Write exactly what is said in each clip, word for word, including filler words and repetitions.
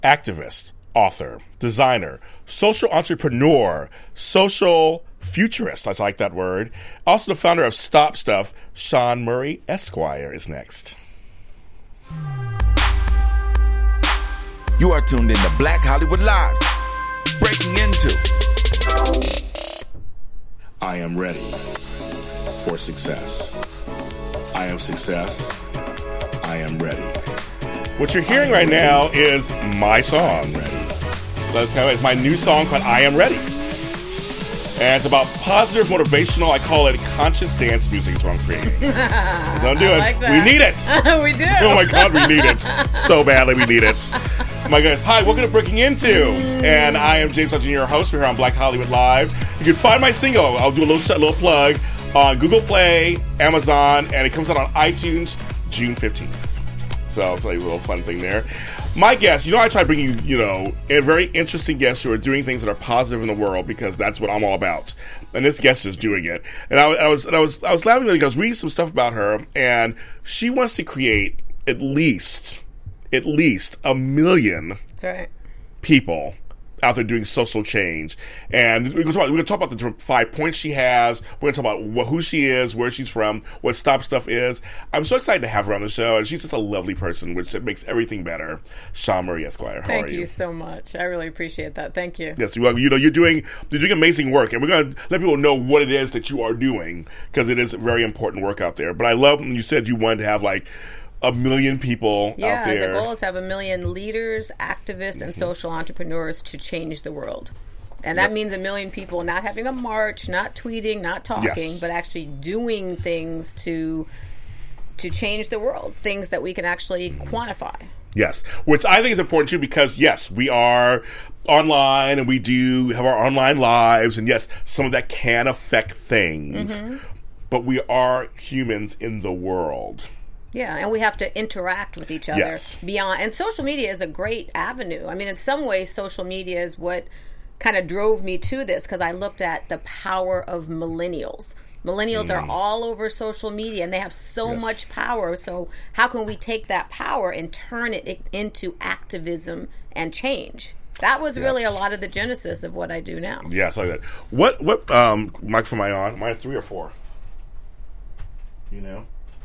activist, author, designer, social entrepreneur, social futurist, I like that word. Also the founder of Stop Stuff, Sean Murray Esquire is next. You are tuned in to Black Hollywood Lives. Breaking into. I am ready for success. I am success. I am ready. What you're hearing right now is my song. That's kind of, it's my new song called I Am Ready. And it's about positive, motivational, I call it conscious dance music is what I'm creating. Don't do I it. like that. We need it. We do. Oh my God, we need it. So badly we need it. My goodness. Hi, welcome to Breaking Into. Mm. And I am James Hudson, your host. We're here on Black Hollywood Live. You can find my single, I'll do a little, little plug, on Google Play, Amazon, and it comes out on iTunes June fifteenth. So I'll play a little fun thing there. My guest, you know, I try to bring you, you know, a very interesting guests who are doing things that are positive in the world because that's what I'm all about. And this guest is doing it. And I, I was, and I was, I was laughing because I was reading some stuff about her, and she wants to create at least, at least a million That's right. people out there doing social change. And we're going to talk, we're going to talk about the five points she has. We're going to talk about what, who she is, where she's from, what Stop Stuff is. I'm so excited to have her on the show, and she's just a lovely person, which makes everything better. Sean Murray Esquire, how Thank are you? you so much. I really appreciate that. Thank you. Yes, well, you know, you're doing you're doing amazing work, and we're going to let people know what it is that you are doing because it is very important work out there. But I love when you said you wanted to have like a million people yeah, out there. The goal is to have a million leaders, activists, mm-hmm. and social entrepreneurs to change the world. And that yep. means a million people not having a march, not tweeting, not talking, yes. but actually doing things to to change the world, things that we can actually mm-hmm. quantify. Yes, which I think is important too because, yes, we are online and we do have our online lives, and yes, some of that can affect things, mm-hmm. but we are humans in the world. Yeah, and we have to interact with each other yes. beyond. And social media is a great avenue. I mean, in some ways, social media is what kind of drove me to this because I looked at the power of millennials. Millennials mm. are all over social media, and they have so yes. much power. So how can we take that power and turn it into activism and change? That was yes. really a lot of the genesis of what I do now. Yes, I like that. What, what um, microphone am I on? Am I on three or four? You know?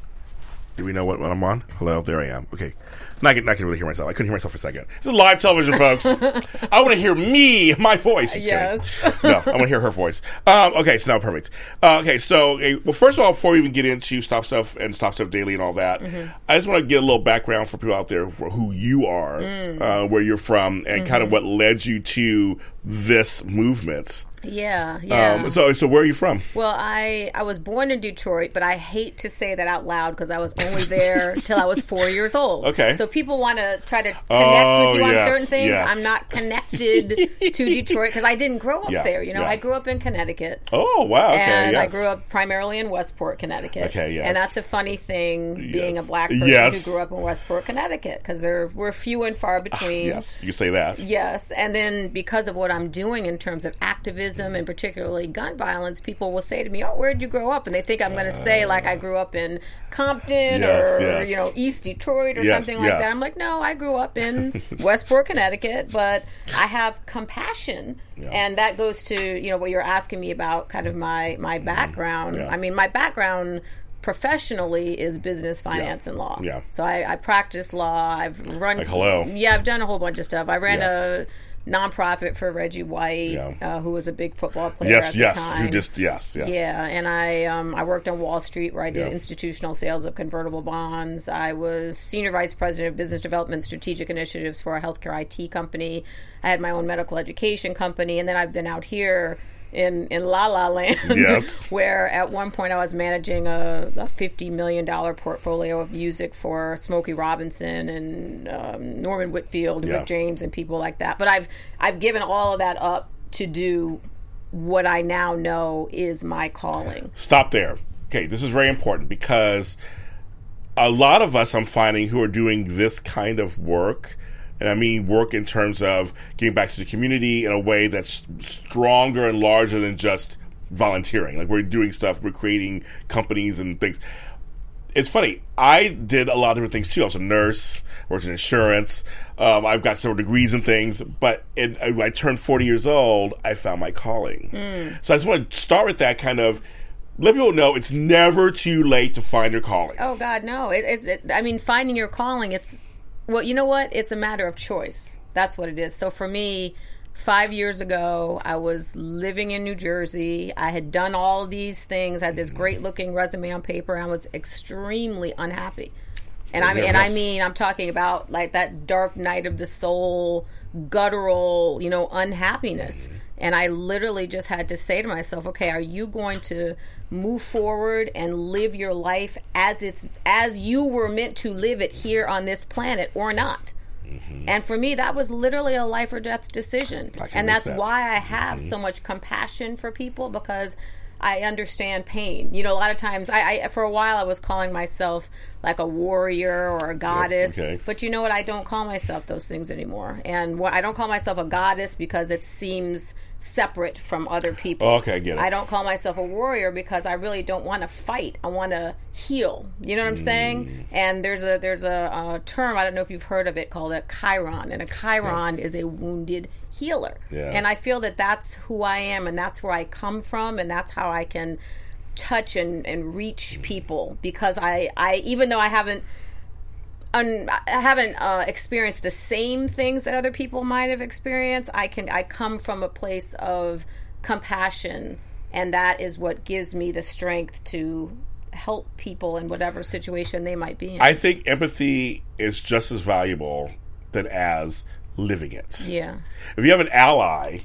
Do we know what, what I'm on? Hello, there I am. Okay. Now I can, now I can really hear myself. I couldn't hear myself for a second. This is live television, folks. I want to hear me, my voice. Just yes. No, I want to hear her voice. Um, okay, so now perfect. Uh, okay, so, okay, well, first of all, before we even get into Stop Stuff and Stop Stuff Daily and all that, mm-hmm. I just want to get a little background for people out there for who you are, mm. uh, where you're from, and mm-hmm. kind of what led you to this movement. Yeah, yeah. Um, so, so where are you from? Well, I, I was born in Detroit, but I hate to say that out loud because I was only there till I was four years old. Okay. So people want to try to connect oh, with you yes, on certain things. Yes. I'm not connected to Detroit because I didn't grow up yeah, there. You know, yeah. I grew up in Connecticut. Oh, wow. Okay, and yes. I grew up primarily in Westport, Connecticut. Okay, yes. And that's a funny thing, yes. being a black person yes. who grew up in Westport, Connecticut, because there we're few and far between. Yes, you say that. Yes, and then because of what I'm doing in terms of activism and particularly gun violence, people will say to me, "Oh, where'd you grow up?" And they think I'm going to say like I grew up in Compton yes, or yes. you know East Detroit or yes, something like yeah. that. I'm like, no, I grew up in Westport, Connecticut, but I have compassion, yeah. and that goes to you know what you're asking me about, kind of my my background. Yeah. I mean, my background professionally is business, finance, yeah. and law. Yeah. So I, I practice law. I've run. Like hello. Yeah, I've done a whole bunch of stuff. I ran yeah. a nonprofit for Reggie White, yeah. uh, who was a big football player yes, at the yes, time. Who just yes, yes. Yeah, and I um, I worked on Wall Street where I did yeah. institutional sales of convertible bonds. I was senior vice president of business development strategic initiatives for a healthcare I T company. I had my own medical education company, and then I've been out here in in La La Land, yes. where at one point I was managing a, a fifty million dollars portfolio of music for Smokey Robinson and um, Norman Whitfield and yeah. Rick James and people like that. But I've I've given all of that up to do what I now know is my calling. Stop there. Okay, this is very important because a lot of us, I'm finding, who are doing this kind of work, and I mean work in terms of getting back to the community in a way that's stronger and larger than just volunteering. Like we're doing stuff, we're creating companies and things. it's funny. I did a lot of different things too. I was a nurse, worked in insurance. Um, I've got several degrees and things. But in, when I turned forty years old, I found my calling. Mm. So I just want to start with that kind of. Let people know it's never too late to find your calling. Oh God, no! It, it's. It, I mean, finding your calling. It's. Well, you know what? It's a matter of choice. That's what it is. So for me, five years ago, I was living in New Jersey. I had done all these things. I had this great-looking resume on paper. And I was extremely unhappy. And I mean, and I mean, I'm talking about like that dark night of the soul, guttural, you know, unhappiness. And I literally just had to say to myself, okay, are you going to move forward and live your life as it's as you were meant to live it here on this planet or not? Mm-hmm. And for me, that was literally a life or death decision. And that's that. why I have mm-hmm. so much compassion for people, because I understand pain. You know, a lot of times, I, I for a while I was calling myself like a warrior or a goddess. Yes, okay. But you know what? I don't call myself those things anymore. And what, I don't call myself a goddess because it seems separate from other people. Oh, okay, I get it. I don't call myself a warrior because I really don't want to fight. I want to heal. You know what I'm mm. saying? And there's a there's a, a term, I don't know if you've heard of it, called a chiron. And a chiron yeah. is a wounded healer. Yeah. And I feel that that's who I am, and that's where I come from, and that's how I can touch and, and reach people, because I, I even though I haven't un, I haven't uh, experienced the same things that other people might have experienced, I can I come from a place of compassion, and that is what gives me the strength to help people in whatever situation they might be in. I think empathy is just as valuable than as living it. Yeah. If you have an ally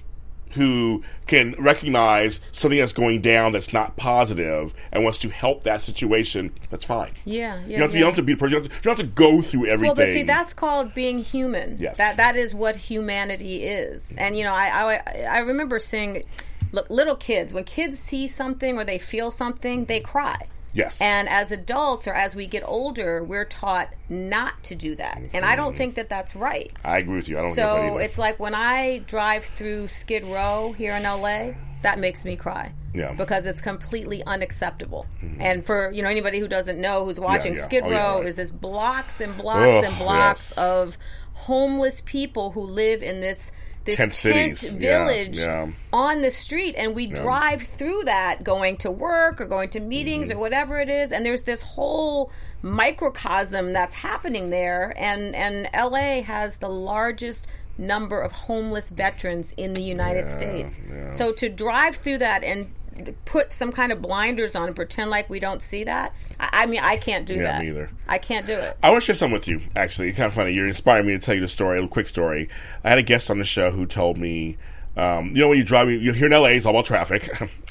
who can recognize something that's going down that's not positive and wants to help that situation, that's fine. Yeah, yeah. You don't have to, yeah. you don't have to be a person. You don't have to, you don't have to go through everything. Well, but see, that's called being human. Yes. That that is what humanity is. And you know, I I, I remember seeing, look, little kids, when kids see something or they feel something, they cry. Yes. And as adults, or as we get older, we're taught not to do that. Mm-hmm. And I don't think that that's right. I agree with you. I don't so think that either. It's like when I drive through Skid Row here in L A, that makes me cry. Yeah. Because it's completely unacceptable. Mm-hmm. And for, you know, anybody who doesn't know, who's watching, yeah, yeah. Skid oh, Row yeah, right. is this blocks and blocks oh, and blocks yes. of homeless people who live in this this tent, tent cities. village yeah, yeah. on the street, and we yeah. drive through that going to work or going to meetings mm-hmm. or whatever it is, and there's this whole microcosm that's happening there, and and L A has the largest number of homeless veterans in the United yeah, States. Yeah. So to drive through that and put some kind of blinders on and pretend like we don't see that, I, I mean, I can't do yeah, that. Me either. I can't do it. I want to share something with you, actually. It's kind of funny. You're inspiring me to tell you the story, a little quick story. I had a guest on the show who told me, um, you know, when you drive, you're here in L A, it's all about traffic.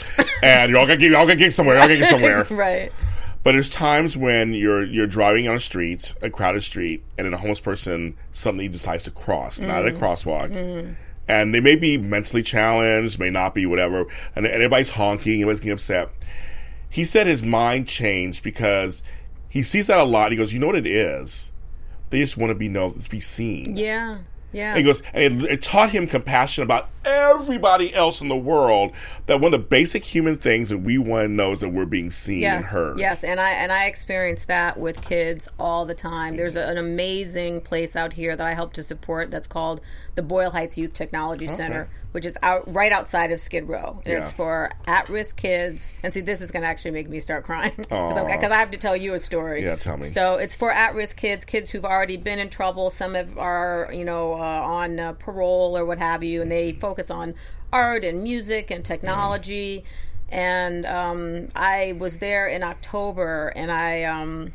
And you're all going to get somewhere, you're all going to get somewhere. Right. But there's times when you're you're driving on a street, a crowded street, and then a homeless person suddenly decides to cross, mm. not at a crosswalk. Mm. And they may be mentally challenged, may not be, whatever. And, and everybody's honking, everybody's getting upset. He said his mind changed because he sees that a lot. He goes, you know what it is? They just want to be know, be seen. Yeah, yeah. And he goes, and it, it taught him compassion about everybody else in the world. That one of the basic human things that we want to know is that we're being seen yes, and heard. Yes, and I and I experience that with kids all the time. There's a, an amazing place out here that I help to support that's called the Boyle Heights Youth Technology okay. Center, which is out right outside of Skid Row. And yeah. It's for at-risk kids. And see, this is going to actually make me start crying. Because I have to tell you a story. Yeah, tell me. So it's for at-risk kids, kids who've already been in trouble. Some have, are, you know, uh, on uh, parole or what have you, and they focus on art and music and technology. Mm. And um, I was there in October, and I um,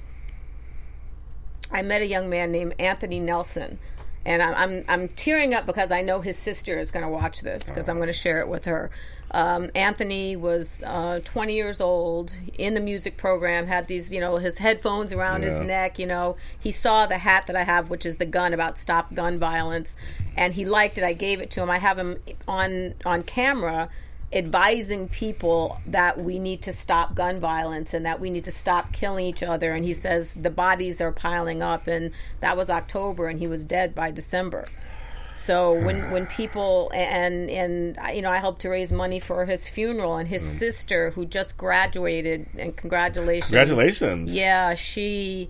I met a young man named Anthony Nelson. And I'm, I'm I'm tearing up because I know his sister is going to watch this, because I'm going to share it with her. Um, Anthony was uh, twenty years old, in the music program, had these, you know, his headphones around yeah. his neck, you know. He saw the hat that I have, which is the gun, about stop gun violence, and he liked it. I gave it to him. I have him on on camera advising people that we need to stop gun violence and that we need to stop killing each other. And he says the bodies are piling up, and that was October, and he was dead by December. So when, when people, and, and, you know, I helped to raise money for his funeral, and his mm. sister, who just graduated, and congratulations. Congratulations. Yeah, she...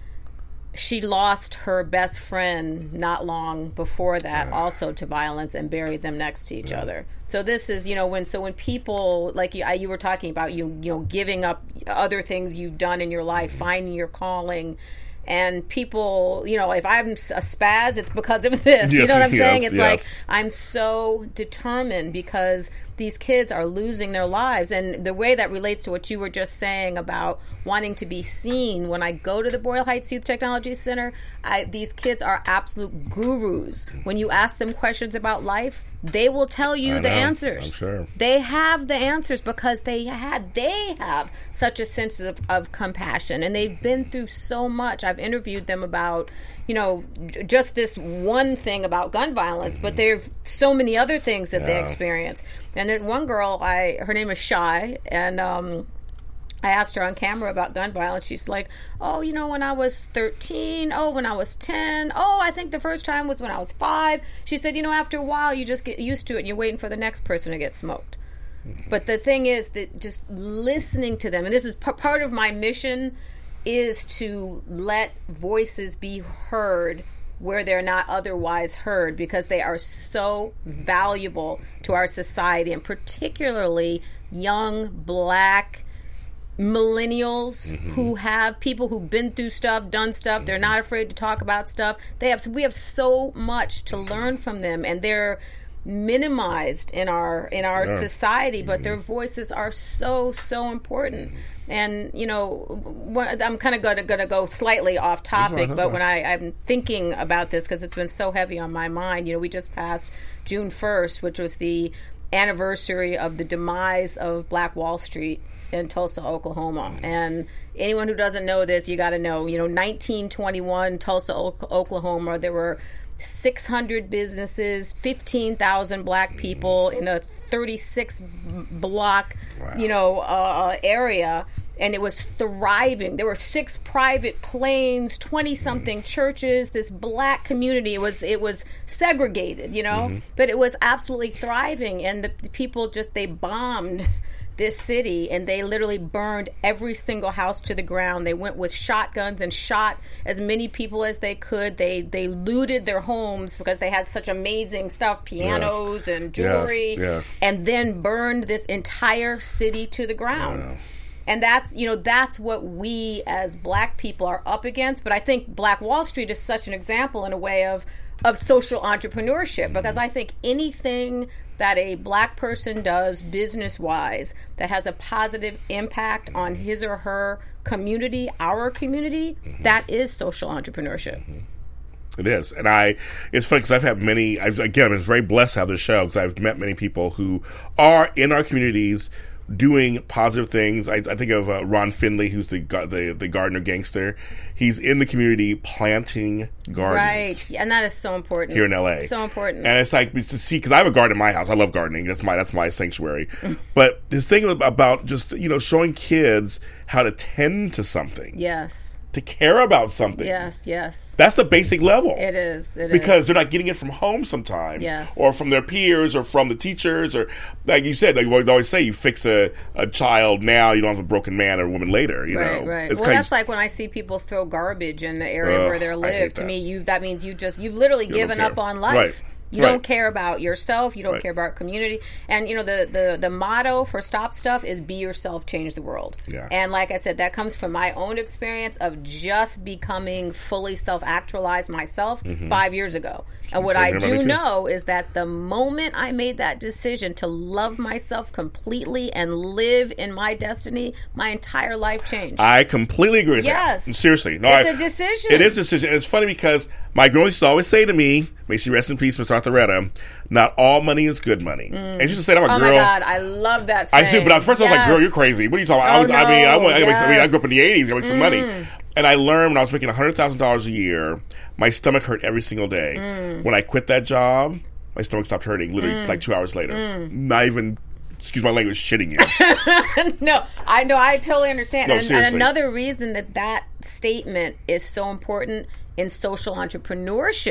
She lost her best friend not long before that, yeah. also to violence, and buried them next to each yeah. other. So this is, you know, when so when people like you, I, you were talking about, you you know, giving up other things you've done in your life, mm-hmm. finding your calling, and people, you know, if I'm a spaz, it's because of this. Yes, you know what I'm yes, saying? It's yes. like I'm so determined because these kids are losing their lives. And the way that relates to what you were just saying about wanting to be seen, when I go to the Boyle Heights Youth Technology Center, I, these kids are absolute gurus. When you ask them questions about life, they will tell you I the know, answers. I'm sure. They have the answers because they had they have such a sense of, of compassion, and they've been through so much. I've interviewed them about, you know, just this one thing about gun violence, but there's so many other things that yeah. they experience. And then one girl, I her name is Shy, and um, I asked her on camera about gun violence. She's like, oh, you know, when I was thirteen, oh, when I was ten, oh, I think the first time was when I was five. She said, you know, after a while, you just get used to it, and you're waiting for the next person to get smoked. But the thing is that just listening to them, and this is p- part of my mission, is to let voices be heard where they're not otherwise heard, because they are so valuable to our society, and particularly young black millennials mm-hmm. who have people who've been through stuff, done stuff. Mm-hmm. They're not afraid to talk about stuff. They have we have so much to learn from them, and they're minimized in our in our sure. society, but mm-hmm. their voices are so so important. Mm-hmm. And, you know, I'm kind of going to going to go slightly off topic, but when I, I'm thinking about this, because it's been so heavy on my mind, you know, we just passed June first, which was the anniversary of the demise of Black Wall Street in Tulsa, Oklahoma. And anyone who doesn't know this, you got to know, you know, nineteen twenty-one, Tulsa, Oklahoma, there were six hundred businesses, fifteen thousand black people in a thirty-six block, wow. you know, uh, area, and it was thriving. There were six private planes, twenty-something mm. churches. This black community, it was it was segregated, you know, mm-hmm. but it was absolutely thriving. And the, the people just they bombed this city, and they literally burned every single house to the ground. They went with shotguns and shot as many people as they could. They they looted their homes because they had such amazing stuff, pianos yeah. and jewelry, yeah. Yeah. and then burned this entire city to the ground. Yeah. And that's, you know, that's what we as black people are up against. But I think Black Wall Street is such an example in a way of of social entrepreneurship, because I think anything that a black person does business-wise that has a positive impact on his or her community, our community, mm-hmm. that is social entrepreneurship. Mm-hmm. It is. And I, it's funny because I've had many, I've, again, I was very blessed to have this show because I've met many people who are in our communities doing positive things. I, I think of uh, Ron Finley, who's the, the the gardener gangster. He's in the community planting gardens. Right, and that is so important here in L A. So important, and it's like to see, because I have a garden in my house. I love gardening. That's my that's my sanctuary. But this thing about just, you know, showing kids how to tend to something. Yes. To care about something. Yes, yes. That's the basic level. It is. It because is. they're not getting it from home sometimes. Yes. Or from their peers or from the teachers, or like you said, like we always say, you fix a, a child now, you don't have a broken man or woman later. You right, know. Right. It's well, that's of, like when I see people throw garbage in the area uh, where they live. To me, you that means you just you've literally you given up on life. Right. You right. don't care about yourself. You don't right. care about community. And, you know, the, the, the motto for Stop Stuff is be yourself, change the world. Yeah. And like I said, that comes from my own experience of just becoming fully self-actualized myself mm-hmm. five years ago. And what I do know is that the moment I made that decision to love myself completely and live in my destiny, my entire life changed. I completely agree with yes. that. Seriously. No, it's I, a decision. It is a decision. And it's funny because my girl used to always say to me, may she rest in peace, Miss Arthuretta, not all money is good money. Mm. And she used to say that, I'm a oh girl. Oh my God, I love that saying. I do, but at first yes. I was like, girl, you're crazy. What are you talking about? Oh, I was, no. I mean, I, I, yes. I, mean, I grew up in the eighties, I make some mm. money. And I learned when I was making one hundred thousand dollars a year, my stomach hurt every single day. Mm. When I quit that job, my stomach stopped hurting literally mm. like two hours later. Mm. Not even, excuse my language, shitting you. No, I know, I totally understand. No, and, seriously. and another reason that that statement is so important in social entrepreneurship,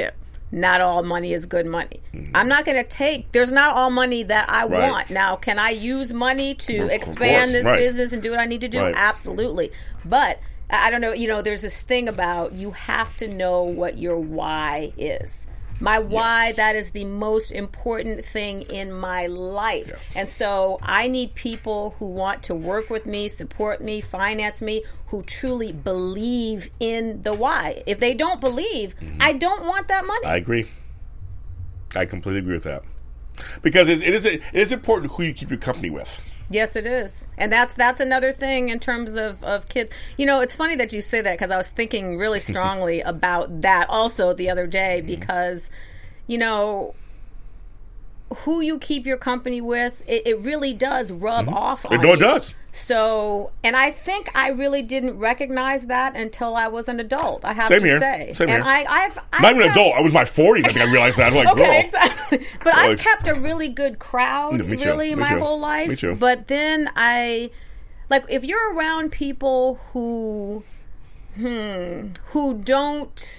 not all money is good money. Mm-hmm. I'm not going to take, there's not all money that I right. want. Now, can I use money to of expand this right. business and do what I need to do? Right. Absolutely. But I don't know, you know, there's this thing about you have to know what your why is. My why, yes. that is the most important thing in my life. Yes. And so I need people who want to work with me, support me, finance me, who truly believe in the why. If they don't believe, mm-hmm. I don't want that money. I agree. I completely agree with that. Because it, it is it is important who you keep your company with. Yes, it is. And that's that's another thing in terms of, of kids. You know, it's funny that you say that because I was thinking really strongly about that also the other day because, you know, who you keep your company with, it, it really does rub mm-hmm. off on it, you. It does. So, and I think I really didn't recognize that until I was an adult, I have Same to here. say. Same and here. I, I've, I've Not even an kept, adult. I was in my forties. I think I realized that. I'm like, okay, girl. exactly. But like, I've kept a really good crowd, me too. really, me my too. whole life. Me too. But then I, like, if you're around people who, hmm, who don't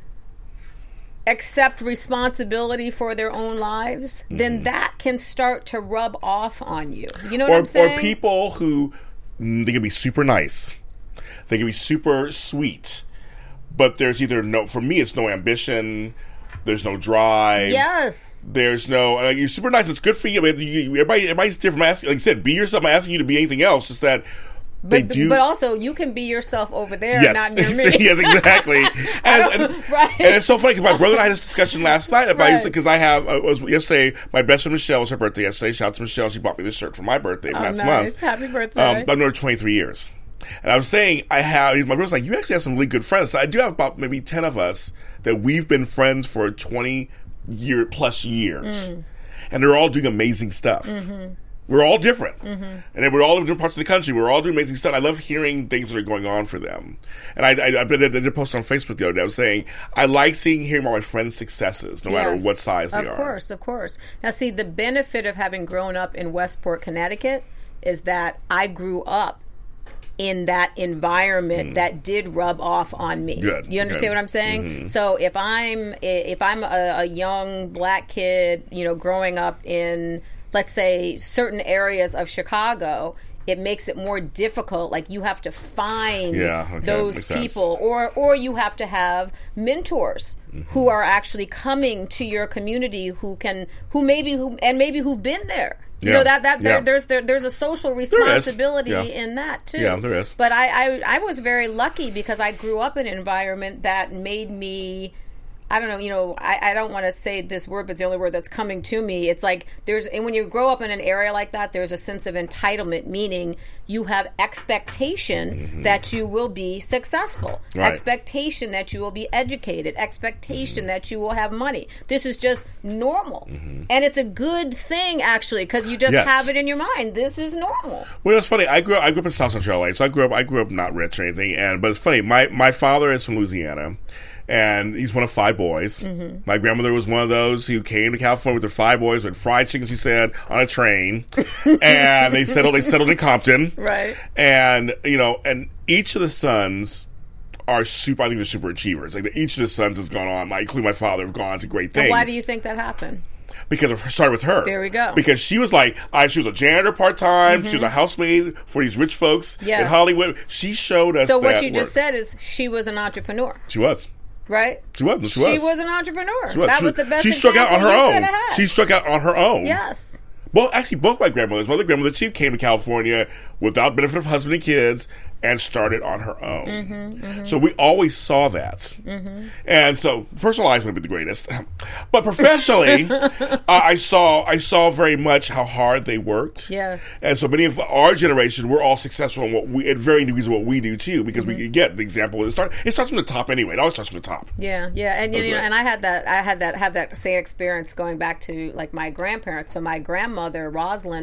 accept responsibility for their own lives, mm-hmm. then that can start to rub off on you. You know what or, I'm saying? Or people who, they can be super nice. They can be super sweet. But there's either no, for me, it's no ambition. There's no drive. Yes. There's no, like, you're super nice. It's good for you. I mean, you everybody, everybody's different. I'm asking, like I said, be yourself. I'm asking you to be anything else. Just that they but, do. But also, you can be yourself over there, yes. not near me. Yes, exactly. and, and, right. and it's so funny because my brother and I had this discussion last night about right. because I have, uh, it was yesterday, my best friend Michelle, was her birthday yesterday. Shout out to Michelle. She bought me this shirt for my birthday oh, last nice. month. Happy birthday. Um, I've known her twenty-three years. And I was saying, I have, my brother's like, you actually have some really good friends. So I do have about maybe ten of us that we've been friends for twenty year plus years. Mm. And they're all doing amazing stuff. Mm-hmm. We're all different. Mm-hmm. And then we're all in different parts of the country. We're all doing amazing stuff. I love hearing things that are going on for them. And I, I, I did a, did a post on Facebook the other day. I was saying, I like seeing, hearing about my friends' successes, no yes. matter what size they of are. Of course, of course. Now, see, the benefit of having grown up in Westport, Connecticut, is that I grew up in that environment mm. that did rub off on me. Good. You understand Good. what I'm saying? Mm-hmm. So if I'm if I'm a, a young black kid, you know, growing up in, let's say, certain areas of Chicago, it makes it more difficult. Like, you have to find yeah, okay. those Makes people, sense. or or you have to have mentors mm-hmm. who are actually coming to your community, who can, who maybe, who and maybe who've been there. You yeah. know, that that yeah. there, there's there, there's a social responsibility yeah. in that too. Yeah, there is. But I, I I was very lucky because I grew up in an environment that made me, I don't know, you know, I, I don't want to say this word, but it's the only word that's coming to me. It's like there's, and when you grow up in an area like that, there's a sense of entitlement, meaning you have expectation mm-hmm. that you will be successful, right. expectation that you will be educated, expectation mm-hmm. that you will have money. This is just normal. Mm-hmm. And it's a good thing, actually, because you just yes. have it in your mind. This is normal. Well, it's funny. I grew up, I grew up in South Central L A, so I grew up, I grew up not rich or anything. And but it's funny. My my father is from Louisiana. And he's one of five boys. Mm-hmm. My grandmother was one of those who came to California with their five boys, with fried chicken, she said, on a train. And they settled, they settled in Compton. Right. And, you know, and each of the sons are super, I think they're super achievers. Like, each of the sons has gone on, my, including my father, have gone on to great things. And why do you think that happened? Because it started with her. There we go. Because she was like, I, she was a janitor part-time. Mm-hmm. She was a housemaid for these rich folks yes. in Hollywood. She showed us So that what you work. just said is she was an entrepreneur. She was. Right? She was. She was. She was an entrepreneur. She was. That she was the best She struck out on her own. Had. She struck out on her own. Yes. Well, actually, both my grandmothers. My other grandmother, she came to California without benefit of husband and kids and started on her own. Mm-hmm, mm-hmm. So we always saw that. Mm-hmm. And so personal life might be the greatest. But professionally, uh, I saw I saw very much how hard they worked. Yes. And so many of our generation, we're all successful in what we, at varying degrees of what we do too, because mm-hmm. we get the example. It, start, it starts from the top anyway. It always starts from the top. Yeah, yeah. And you know, right. and I had that I had that have that same experience going back to like my grandparents. So my grandmother, Rosalind,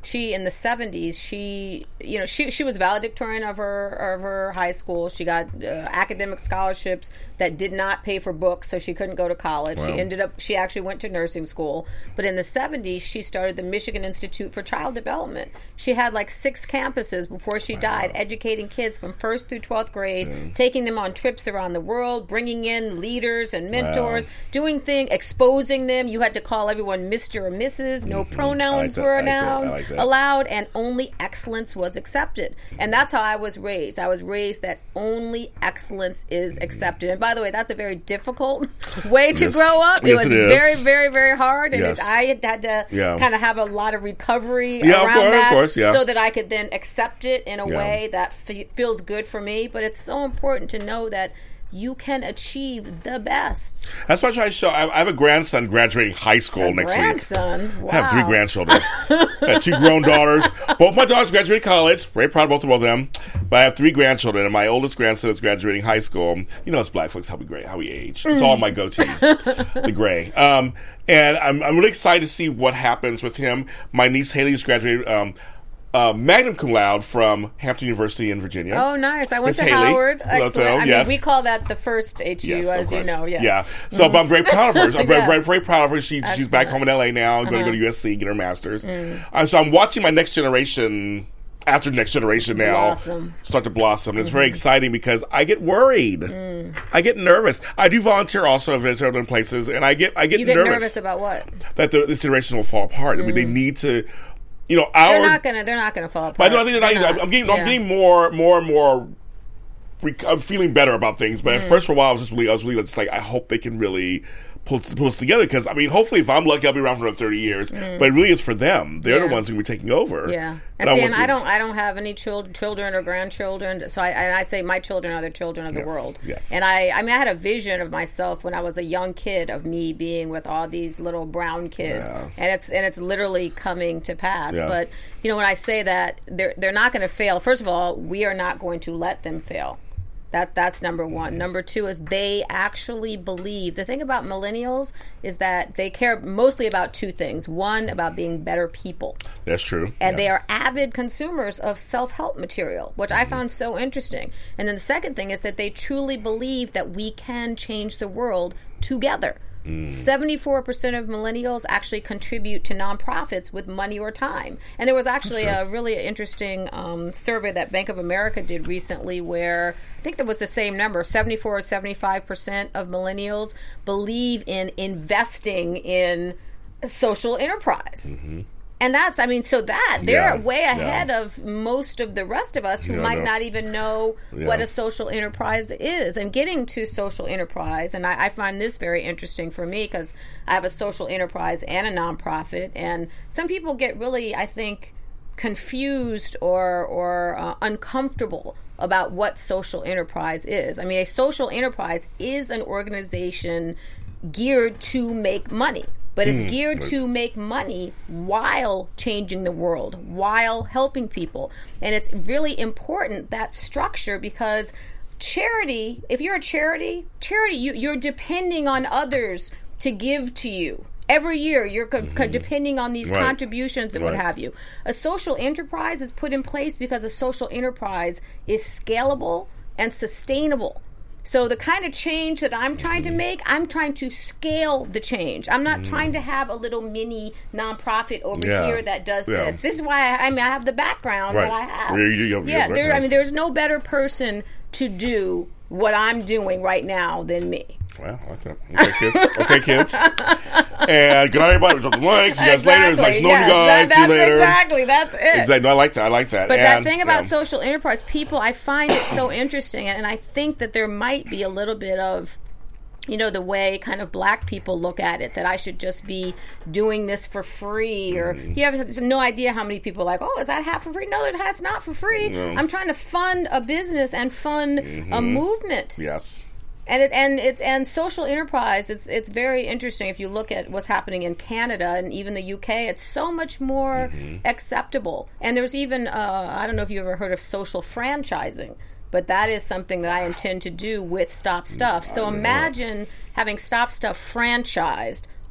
she in the seventies, she you know she she was valedictorian of her of her high school. She got uh, academic scholarships that did not pay for books, so she couldn't go to college. Wow. She ended up she actually went to nursing school. But in the seventies, she started the Michigan Institute for Child Development. She had like six campuses before she wow. died, educating kids from first through twelfth grade, mm. taking them on trips around the world, bringing in leaders and mentors, wow. doing things, exposing them. You had to call everyone Mister or Missus No mm-hmm. pronouns like were now like allowed, and only excellence was accepted. And that's how I was raised. I was raised that only excellence is mm-hmm. accepted. And by the way, that's a very difficult way to yes. grow up. Yes, it was it very, very, very hard, and yes. it, I had, had to yeah. kind of have a lot of recovery yeah, around of course, that, of course, yeah. so that I could then accept it in a yeah. way that f- feels good for me. But it's so important to know that you can achieve the best. That's why I try to show. I have a grandson graduating high school a next grandson? week. Wow. I have three grandchildren. I have two grown daughters. Both my daughters graduated college. Very proud of both of them. But I have three grandchildren, and my oldest grandson is graduating high school. You know, it's black folks how we grade, how we age. It's mm. all my goatee, the gray. Um, and I'm, I'm really excited to see what happens with him. My niece Haley is graduating. Um, Uh, magna cum laude from Hampton University in Virginia. Oh, nice. I went Miss to Haley. Howard. Excellent. So, I yes. mean, we call that the first H U, yes, as you know. Yes. Yeah. So mm-hmm. but I'm very proud of her. I'm very, yes. very, very proud of her. She, she's back home in L A now, uh-huh. going to go to U S C, get her master's. Mm. Uh, so I'm watching my next generation, after next generation now, blossom. start to blossom. And it's mm-hmm. very exciting because I get worried. Mm. I get nervous. I do volunteer also in certain places, and I get I get you nervous. You get nervous about what? That the, this generation will fall apart. Mm. I mean, they need to... You know, our, they're not gonna. They're not gonna fall apart. But I don't think they're, they're not, not. I'm getting. Yeah. I'm getting more, more and more. I'm feeling better about things. But mm. at first, for a while, I was just really. I was really just like, I hope they can really pull, pull us together. Because I mean, hopefully, if I'm lucky, I'll be around for another thirty years. Mm. But it really is for them. They're yeah. the ones who will be taking over. Yeah. And, and see, I, and I don't. I don't have any children, children or grandchildren. So I, and I say my children are the children of the yes. world. Yes. And I. I mean, I had a vision of myself when I was a young kid of me being with all these little brown kids, yeah. and it's and it's literally coming to pass. Yeah. But you know, when I say that they're they're not going to fail. First of all, we are not going to let them fail. That that's number one. Number two is they actually believe. The thing about millennials is that they care mostly about two things. One, about being better people. That's true. And yes. they are avid consumers of self-help material, which mm-hmm. I found so interesting. And then the second thing is that they truly believe that we can change the world together. Mm. seventy-four percent of millennials actually contribute to nonprofits with money or time. And there was actually a really interesting um, survey that Bank of America did recently where I think that was the same number, seventy-four or seventy-five percent of millennials believe in investing in social enterprise. Mm-hmm. And that's, I mean, so that, they're yeah, way ahead yeah. of most of the rest of us who yeah, might no. not even know yeah. what a social enterprise is. And getting to social enterprise, and I, I find this very interesting for me because I have a social enterprise and a nonprofit. And some people get really, I think, confused or, or uh, uncomfortable about what social enterprise is. I mean, a social enterprise is an organization geared to make money. But it's mm, geared to make money while changing the world, while helping people. And it's really important, that structure, because charity, if you're a charity, charity, you, you're depending on others to give to you. Every year, you're co- mm-hmm. co- depending on these right. contributions and right. what have you. A social enterprise is put in place because a social enterprise is scalable and sustainable. So the kind of change that I'm trying to make, I'm trying to scale the change. I'm not mm. trying to have a little mini nonprofit over yeah. here that does yeah. this. This is why I, I mean I have the background right. that I have. You, you, you, yeah, right, there, right. I mean, there's no better person to do what I'm doing right now than me. Well, okay, okay, kids. Okay, kids. And good night, everybody. Talk to Mike. See you guys exactly. later. It's nice knowing yes, you guys. That, See you later. Exactly. That's it. Exactly. No, I like that. I like that. But and, that thing about yeah. social enterprise, people, I find it so interesting, and I think that there might be a little bit of, you know, the way kind of black people look at it, that I should just be doing this for free, or mm. you have no idea how many people are like, oh, is that half for free? No, that's not for free. No. I'm trying to fund a business and fund mm-hmm. a movement. Yes. And it, and it's and social enterprise. It's it's very interesting if you look at what's happening in Canada and even the U K. It's so much more mm-hmm. acceptable. And there's even uh, I don't know if you've ever heard of social franchising, but that is something that I intend to do with Stop Stuff. So imagine having Stop Stuff franchised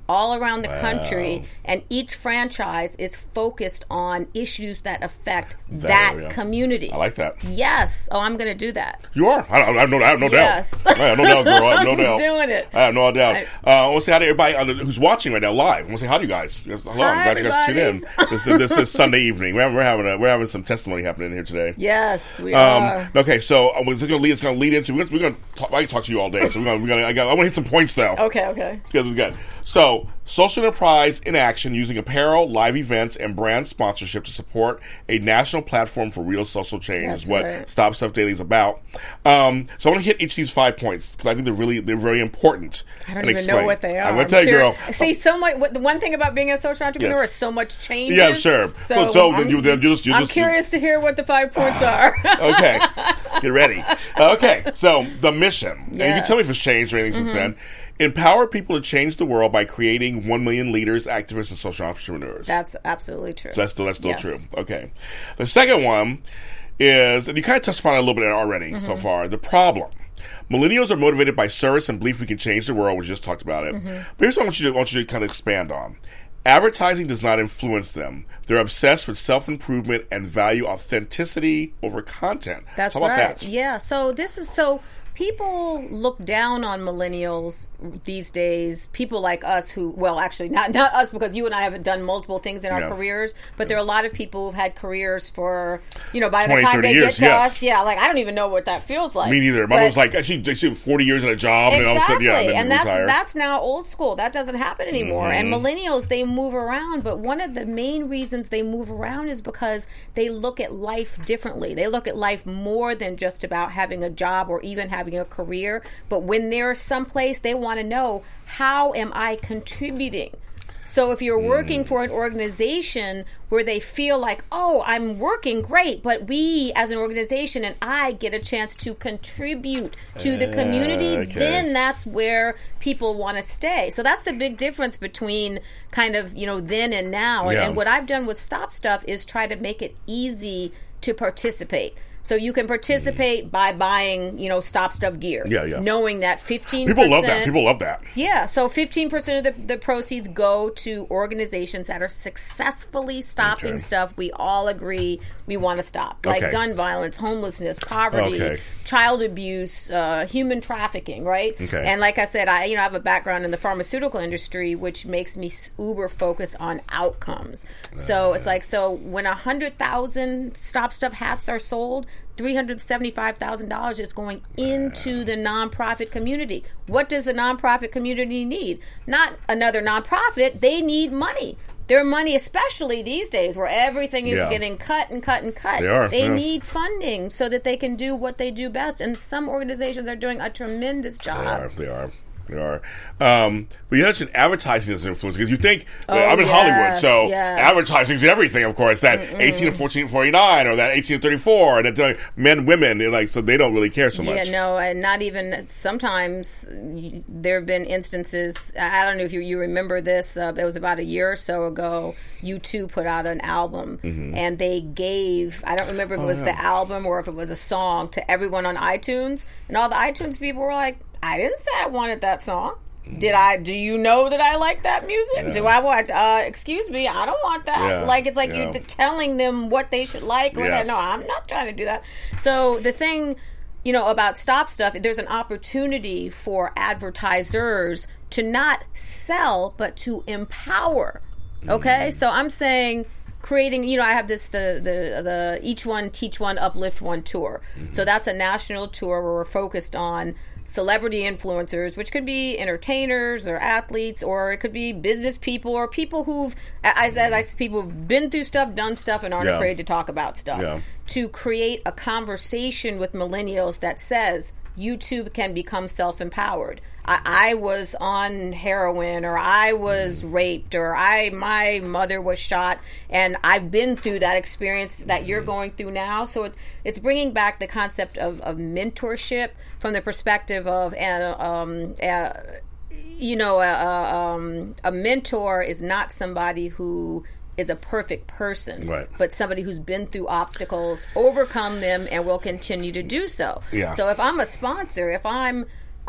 all around the Wow. country, and each franchise is focused on issues that affect That that, area. community. I like that. Yes. Oh, I'm going to do that. You are. I, I, I have no, I have no Yes. doubt. I have no doubt, girl. I have no I'm doubt. doing it. I have no doubt. I- uh, I want to say hi to everybody on the, who's watching right now live. I want to say hi to you guys. Yes, hello. Hi, I'm glad you guys tuned in. everybody. This is, this is Sunday evening. We're having, we're having a, we're having some testimony happening here today. Yes, we Um, are. okay, so uh, we're going to lead. It's going to lead into. We're going to talk. I can talk to you all day. So we're going. to We're going. I got. I want to hit some points though. Okay, okay. Because it's good. So, social enterprise in action using apparel, live events, and brand sponsorship to support a national platform for real social change That's is what right. Stop Stuff Daily is about. Um, so I want to hit each of these five points because I think they're really they're very important. I don't and even explain. know what they are. I'm going I'm to tell you, girl. curious. See, so much. What, the one thing about being a social entrepreneur Yes. is so much changes. Yeah, sure. So, Well, so I'm, you- you just- you I'm just- curious to hear what the five points are. Okay, get ready. Okay, so the mission, and you can Yes. tell me if it's changed or anything since then. Empower people to change the world by creating one million leaders, activists, and social entrepreneurs. That's absolutely true. So that's still, that's still Yes. true. Okay. The second one is, and you kind of touched upon it a little bit already so far, the problem. Millennials are motivated by service and belief we can change the world. We just talked about it. But here's what I want you to, I want you to kind of expand on. Advertising does not influence them. They're obsessed with self-improvement and value authenticity over content. That's How about right. that? Yeah. So this is so people look down on millennials these days. People like us who, well, actually not not us because you and I have done multiple things in our Yeah. careers, but there are a lot of people who've had careers for, you know, by the twenty, time thirty they years, get to yes. us, yeah, like I don't even know what that feels like. Me neither. My But- mom was like, she, she forty years in a job, and all of a sudden, Exactly, yeah, then and that's retire. that's now old school. That doesn't happen anymore. And Mm-hmm. millennials, they move around, but one of the main reasons they move around is because they look at life differently. They look at life more than just about having a job or even having a career. But when they're someplace, they want to know, how am I contributing? So if you're working for an organization where they feel like, oh, I'm working great, but we as an organization and I get a chance to contribute to the community, okay. then that's where people want to stay. So that's the big difference between kind of, you know, then and now. And, Yeah. and what I've done with Stop Stuff is try to make it easy to participate. So you can participate by buying, you know, Stop Stuff gear. Yeah, yeah. Knowing that fifteen percent... People love that. People love that. Yeah, so fifteen percent of the, the proceeds go to organizations that are successfully stopping Okay. stuff we all agree we want to stop. Like Okay. gun violence, homelessness, poverty, Okay. child abuse, uh, human trafficking, right? Okay. And like I said, I you know I have a background in the pharmaceutical industry, which makes me uber focused on outcomes. So it's like, so when one hundred thousand Stop Stuff hats are sold, three hundred seventy-five thousand dollars is going into the nonprofit community. What does the nonprofit community need? Not another nonprofit. They need money. Their money, especially these days where everything is Yeah. getting cut and cut and cut. They are, They yeah. need funding so that they can do what they do best. And some organizations are doing a tremendous They job. are. They are. They are. Um, but you mentioned advertising as an influence because you think Oh, I'm in yes, Hollywood, so yes. advertising is everything. Of course, that eighteen to fourteen forty-nine or that eighteen to thirty-four, and that uh, men, women, they're like so they don't really care so much. Yeah, no, and not even sometimes y- there have been instances. I don't know if you, you remember this. Uh, it was about a year or so ago. U two put out an album, and they gave, I don't remember if it was Mm-hmm. Oh, yeah. the album or if it was a song, to everyone on iTunes. And all the iTunes people were like, I didn't say I wanted that song. Did I? Do you know that I like that music? Yeah. Do I want? Uh, excuse me, I don't want that. Yeah. Like it's like Yeah. you telling them what they should like. Or Yes. that. No, I'm not trying to do that. So the thing, you know, about Stop Stuff, there's an opportunity for advertisers to not sell, but to empower. Okay, Mm. so I'm saying creating, you know, I have this the the the Each One Teach One Uplift One tour. Mm-hmm. So that's a national tour where we're focused on celebrity influencers, which could be entertainers or athletes, or it could be business people or people who've, as, as I people who've been through stuff, done stuff, and aren't Yeah. afraid to talk about stuff. Yeah. To create a conversation with millennials that says YouTube can become self-empowered. I, I was on heroin, or I was raped, or I my mother was shot, and I've been through that experience that you're going through now. So it's it's bringing back the concept of, of mentorship from the perspective of uh, um, uh, you know, a, a, um, a mentor is not somebody who is a perfect person, Right. but somebody who's been through obstacles, overcome them, and will continue to do so. Yeah. So if I'm a sponsor, if I'm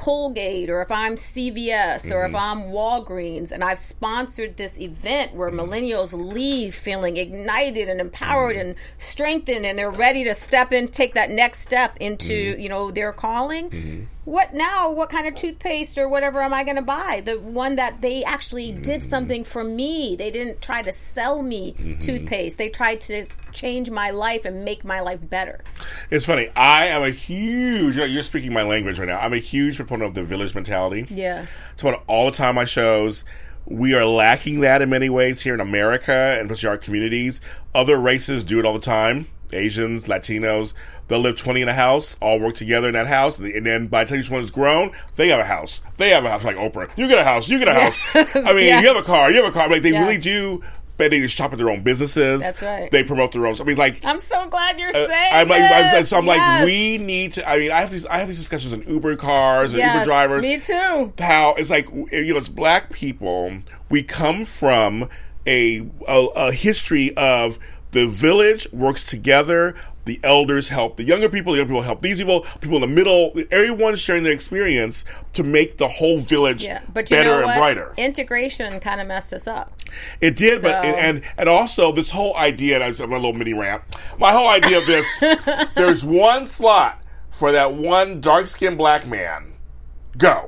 Colgate or if I'm C V S Mm-hmm. or if I'm Walgreens, and I've sponsored this event where millennials leave feeling ignited and empowered Mm-hmm. and strengthened, and they're ready to step in, take that next step into, Mm-hmm. you know, their calling. What now? What kind of toothpaste or whatever am I going to buy? The one that they actually did something for me. They didn't try to sell me toothpaste. They tried to change my life and make my life better. It's funny. I am a huge, you're speaking my language right now. I'm a huge proponent of the village mentality. Yes. It's about all the time on my shows. We are lacking that in many ways here in America and especially our communities. Other races do it all the time. Asians, Latinos, they'll live twenty in a house, all work together in that house, and then by the time each one's grown, they have a house. They have a house like Oprah. You get a house, you get a house. I mean, Yes. you have a car, you have a car. Like, they Yes. really do, but they just shop at their own businesses. That's right. They promote their own. I mean, like, I'm so glad you're uh, saying I'm like, I'm, this. so I'm Yes. like, we need to. I mean, I have these. I have these discussions in Uber cars and Yes, Uber drivers. me too. How it's like, you know, as Black people, we come from a a, a history of the village works together. The elders help the younger people. The younger people help these people. People in the middle. Everyone's sharing their experience to make the whole village Yeah, but you better know and what? brighter. Integration kind of messed us up. It did, but So- and and also this whole idea. And I was a little mini rant. My whole idea of this: there's one slot for that one dark skinned Black man. Go.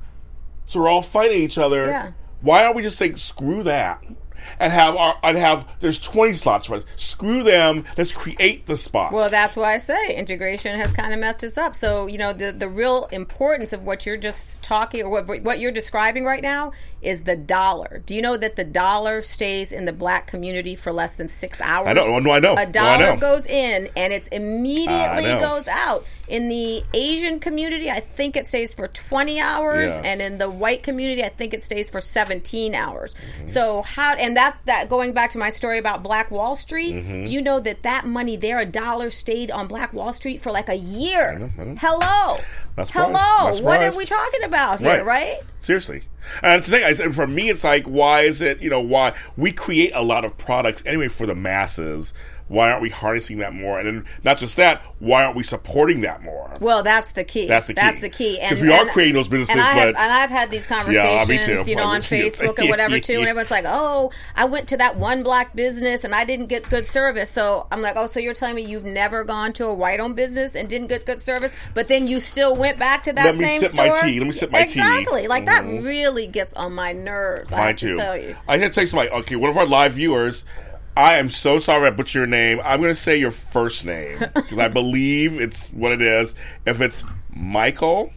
So we're all fighting each other. Yeah. Why don't we just say screw that? And have our and have there's twenty slots for us. Screw them. Let's create the spots. Well, that's why I say integration has kind of messed us up. So, you know, the the real importance of what you're just talking or what, what you're describing right now is the dollar. Do you know that the dollar stays in the Black community for less than six hours? I don't. No, I know. A No, I dollar know. goes in and it's immediately I know. goes out. In the Asian community, I think it stays for twenty hours, Yeah. and in the white community, I think it stays for seventeen hours. Mm-hmm. So how? And that's that. Going back to my story about Black Wall Street, Mm-hmm. do you know that that money there, a dollar, stayed on Black Wall Street for like a year? I know, I know. Hello, Not surprised. hello. Not What are surprised. we talking about here? Right? Seriously. And the thing is, and for me, it's like, why is it, you know, why we create a lot of products anyway for the masses. Why aren't we harnessing that more? And then not just that, why aren't we supporting that more? Well, that's the key. That's the key. That's the key. Because we are creating those businesses, and I have, but- and I've had these Yeah, conversations, me too. you know, Well, on me too. Facebook and whatever too. And everyone's like, "Oh, I went to that one Black business and I didn't get good service." So I'm like, "Oh, so you're telling me you've never gone to a white-owned business and didn't get good service, but then you still went back to that Let me same sip store?" my tea. Let me sip my tea. Exactly. Like that Mhm. really gets on my nerves. I Mine have to too. tell you. I had to tell you somebody, okay, one of our live viewers, I am so sorry I butchered your name. I'm going to say your first name because I believe it's what it is. If it's Michael,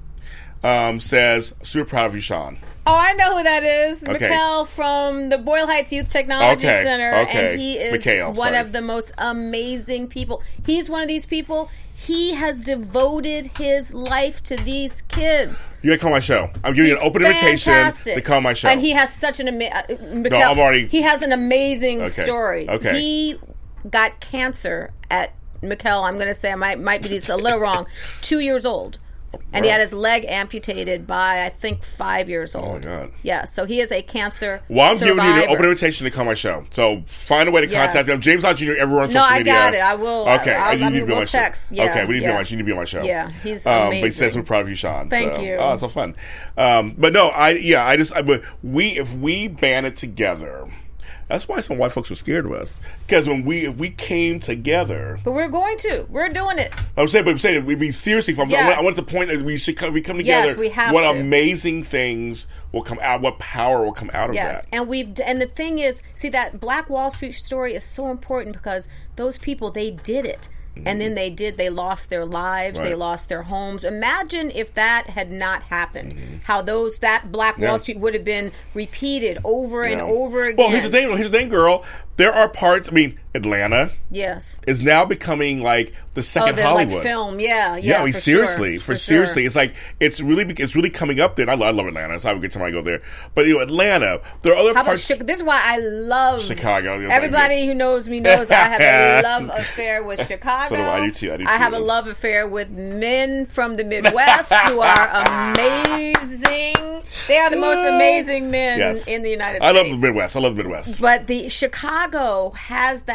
um, says, super proud of you, Sean. Oh, I know who that is. Okay. Mikhail from the Boyle Heights Youth Technology Okay, Center. okay. And he is Mikhail, one sorry. of the most amazing people. He's one of these people. He has devoted his life to these kids. You got to come on my show. I'm giving you an He's open invitation fantastic. to come on my show. And he has such an amazing. No, I'm already- He has an amazing Okay, story. okay. He got cancer at Mikhail. I'm going to say I might might be it's a little wrong. Two years old. And he Wow. had his leg amputated by, I think, five years old. Oh, my God. Yeah, so he is a cancer Well, I'm survivor. giving you an open invitation to come on my show. So find a way to Yes. contact him. James Lott Junior everywhere on No, social I media. got it. I will. Okay, I'll- you I need mean, to be on we'll my show. text. Yeah, okay, we need to be yeah. on my, you need to be on my show. Yeah, he's um, But he amazing. says we're proud of you, Sean. Thank so, you. Oh, it's so fun. Um, but no, I yeah, I just I, but we if we band it together. That's why some white folks are scared of us. Because when we if we came together, But we're going to. We're doing it. I'm saying, but I'm saying, if we mean seriously. From Yes. I want the point that we should come, we come Yes, together. we have what to. amazing things will come out? What power will come out of Yes, that? and we've and the thing is, see that Black Wall Street story is so important because those people they did it. And then they did, they lost their lives, they Right. lost their homes. Imagine if that had not happened, how those, that Black Wall Yeah. Street would have been repeated over and Yeah. over again. Well, here's the thing. Here's the thing, girl. There are parts. I mean, Atlanta Yes. is now becoming like the Oh, second the Hollywood. like film, yeah, yeah. Yeah, I mean, for seriously, sure, for, for seriously, sure. it's like it's really it's really coming up there. And I love, I love Atlanta. So I have a good time I go there. But you know, Atlanta, there are other How about parts. Chicago? This is why I love Chicago, yeah, Everybody yes. who knows me knows I have a love affair with Chicago. So do I. I do too, I do have too. a love affair with men from the Midwest who are amazing. They are the most amazing men Yes. in the United I States. love the Midwest. I love the Midwest. But the Chicago has that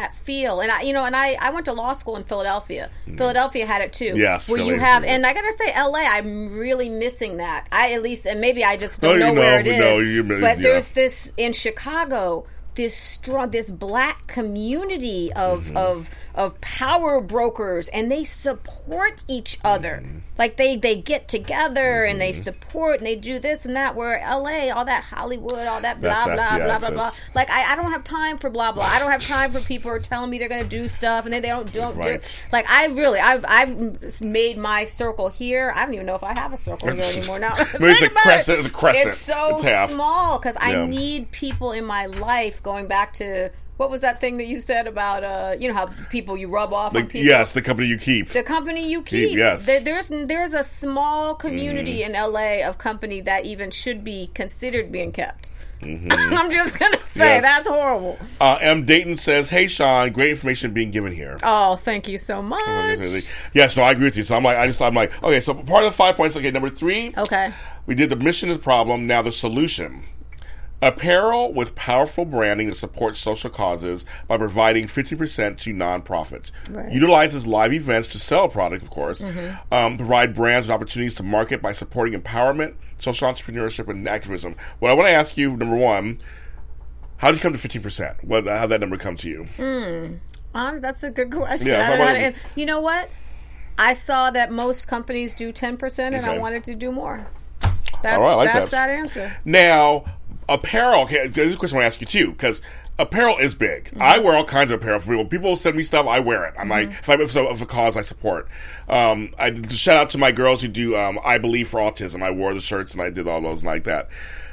that feel. And I, you know, and I, I went to law school in Philadelphia. Mm. Philadelphia had it too. Yes, where Philly you have, is. and I gotta say, L A. I'm really missing that. I at least, and maybe I just don't oh, know, you know where it is. No, you, but yeah. there's this in Chicago. This strong, this black community of mm-hmm. of of power brokers, and they support each other. Mm-hmm. Like they they get together mm-hmm. and they support and they do this and that. Where L A, all that Hollywood, all that blah that's, blah that's, blah yeah, blah that's, blah blah. Like I, I don't have time for blah blah. I don't have time for people who are telling me they're going to do stuff and then they don't don't right. do. Like I really, I've I've made my circle here. I don't even know if I have a circle here anymore now. Maybe it's a crescent. It. It's a crescent. It's so it's half. small because yeah. I need people in my life. Going back to. What was that thing that you said about, uh, you know, how people you rub off the, on people? Yes, the company you keep. The company you keep. keep yes. There, there's there's a small community mm-hmm. in L A of company that even should be considered being kept. Mm-hmm. I'm just going to say, yes. that's horrible. Uh, M. Dayton says, hey, Sean, great information being given here. Oh, thank you so much. Yes, no, I agree with you. So I'm like, I just, I'm like, okay, so part of the five points, okay, number three. Okay. We did the mission is the problem, now the solution. Apparel with powerful branding that supports social causes by providing fifty percent to nonprofits. Right. Utilizes live events to sell a product, of course. Mm-hmm. Um, provide brands with opportunities to market by supporting empowerment, social entrepreneurship, and activism. What I want to ask you, number one, how did you come to fifteen percent? What, how did that number come to you? Mm. Um, that's a good question. Yeah, I don't know. You know what? I saw that most companies do ten percent, and okay. I wanted to do more. That's, All right, I like that's that. that answer. Now, apparel, okay, this is a question I want to ask you too, because apparel is big. Mm-hmm. I wear all kinds of apparel for people. People send me stuff, I wear it. I'm mm-hmm. like, if, I, if it's a, if a cause I support. Um, I shout out to my girls who do um, I Believe for Autism. I wore the shirts and I did all those like that.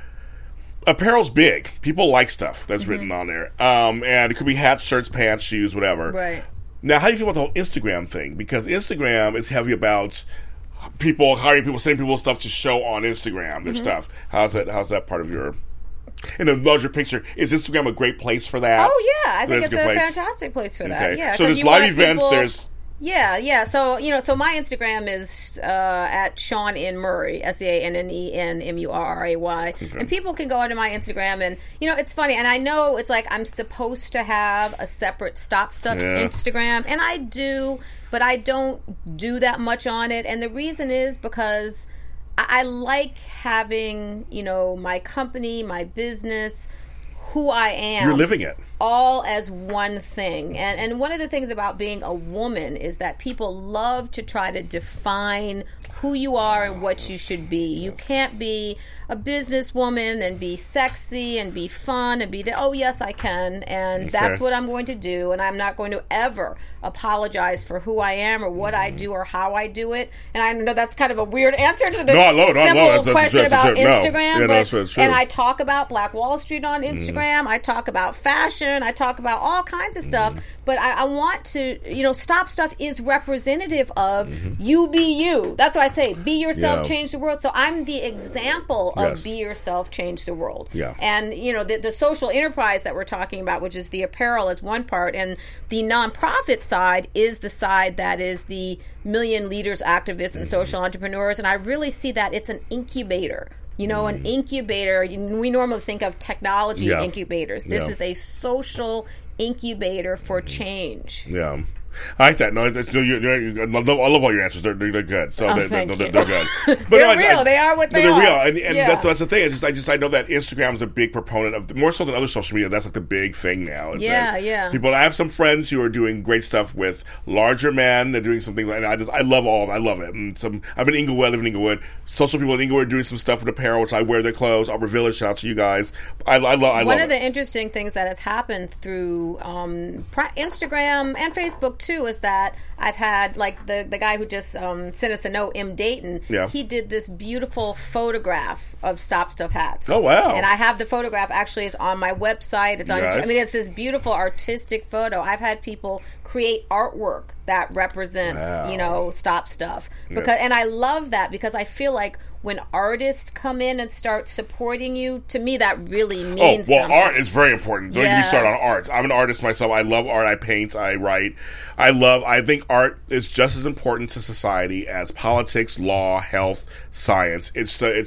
Apparel's big. People like stuff that's mm-hmm. written on there. Um, and it could be hats, shirts, pants, shoes, whatever. Right. Now, how do you feel about the whole Instagram thing? Because Instagram is heavy about people hiring people, sending people stuff to show on Instagram, their mm-hmm. stuff. How's that? How's that part of your? In a larger picture, is Instagram a great place for that? Oh yeah, I think That's it's a, a place. fantastic place for that. Okay. Yeah, so there's you live want events. People, there's yeah, yeah. So you know, so my Instagram is uh, at Sean N Murray, S E A N N E N M U R R A Y, okay. and people can go onto my Instagram, and you know, it's funny, and I know it's like I'm supposed to have a separate Stop Stuff yeah. Instagram, and I do, but I don't do that much on it, and the reason is because I, I like having, you know, my company, my business, who I am. You're living it. All as one thing. And and one of the things about being a woman is that people love to try to define who you are and what you should be. You can't be a businesswoman and be sexy and be fun and be the, oh, yes, I can. And okay. that's what I'm going to do. And I'm not going to ever apologize for who I am or what mm. I do or how I do it. And I know that's kind of a weird answer to this no, I love it. simple I love it. question that's, that's, about that's, Instagram. no. yeah, but, no, that's, that's true. And I talk about Black Wall Street on Instagram. Mm. I talk about fashion. I talk about all kinds of stuff. Mm. But I, I want to, you know, Stop Stuff is representative of mm-hmm. you be you. That's why I say be yourself, yeah. change the world. So I'm the example of yes. be yourself, change the world. Yeah. And, you know, the, the social enterprise that we're talking about, which is the apparel is one part, and the nonprofit side is the side that is the million leaders, activists, and mm-hmm. social entrepreneurs. And I really see that it's an incubator. You know, mm. an incubator, we normally think of technology yeah. incubators. This yeah. is a social incubator for change. Yeah. I like that. No, that's, you're, you're, you're, I, love, I love all your answers. They're, they're good. So oh, they're, thank they're, you. they're good. But they're no, real. I, they are what they they're are. They're real. And, and yeah. that's, that's the thing. It's just, I just I know that Instagram is a big proponent of, more so than other social media, that's like the big thing now. Is yeah, yeah. People, I have some friends who are doing great stuff with larger men. They're doing some things, and I just, I love all of it. I love it. And some, I'm in Inglewood, I live in Inglewood. Social people in Inglewood are doing some stuff with apparel, which I wear their clothes. Arbor Village, shout out to you guys. I, I, lo- I love One it. of the interesting things that has happened through um, Instagram and Facebook, too, is that I've had, like, the, the guy who just um, sent us a note, M. Dayton, yeah. he did this beautiful photograph of Stop Stuff hats. Oh, wow. And I have the photograph. Actually, it's on my website. It's on. Nice. I mean, it's this beautiful artistic photo. I've had people create artwork that represents, wow. you know, Stop Stuff. Because, yes. And I love that because I feel like when artists come in and start supporting you, to me that really means Oh, well, something. art is very important. Don't yes. get me started on art. I'm an artist myself. I love art. I paint. I write. I love, I think art is just as important to society as politics, law, health, science. It's, uh, it's,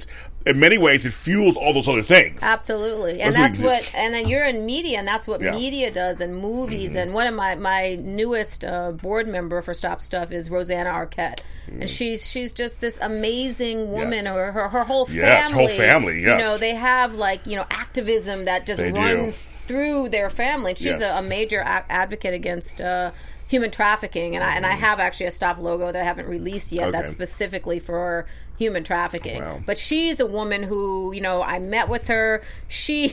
in many ways, it fuels all those other things. Absolutely. And that's, that's what, what and then you're in media, and that's what yeah. media does, and movies. Mm-hmm. And one of my, my newest uh, board member for Stop Stuff is Rosanna Arquette. Mm. And she's she's just this amazing woman. Yes. Her, her her whole family. Yes, whole family, yes. You know, they have like, you know, activism that just they runs do. through their family. And she's yes. a, a major a- advocate against uh, human trafficking. And I and I have actually a Stop logo that I haven't released yet okay. that's specifically for human trafficking. Wow. But she's a woman who, you know, I met with her. She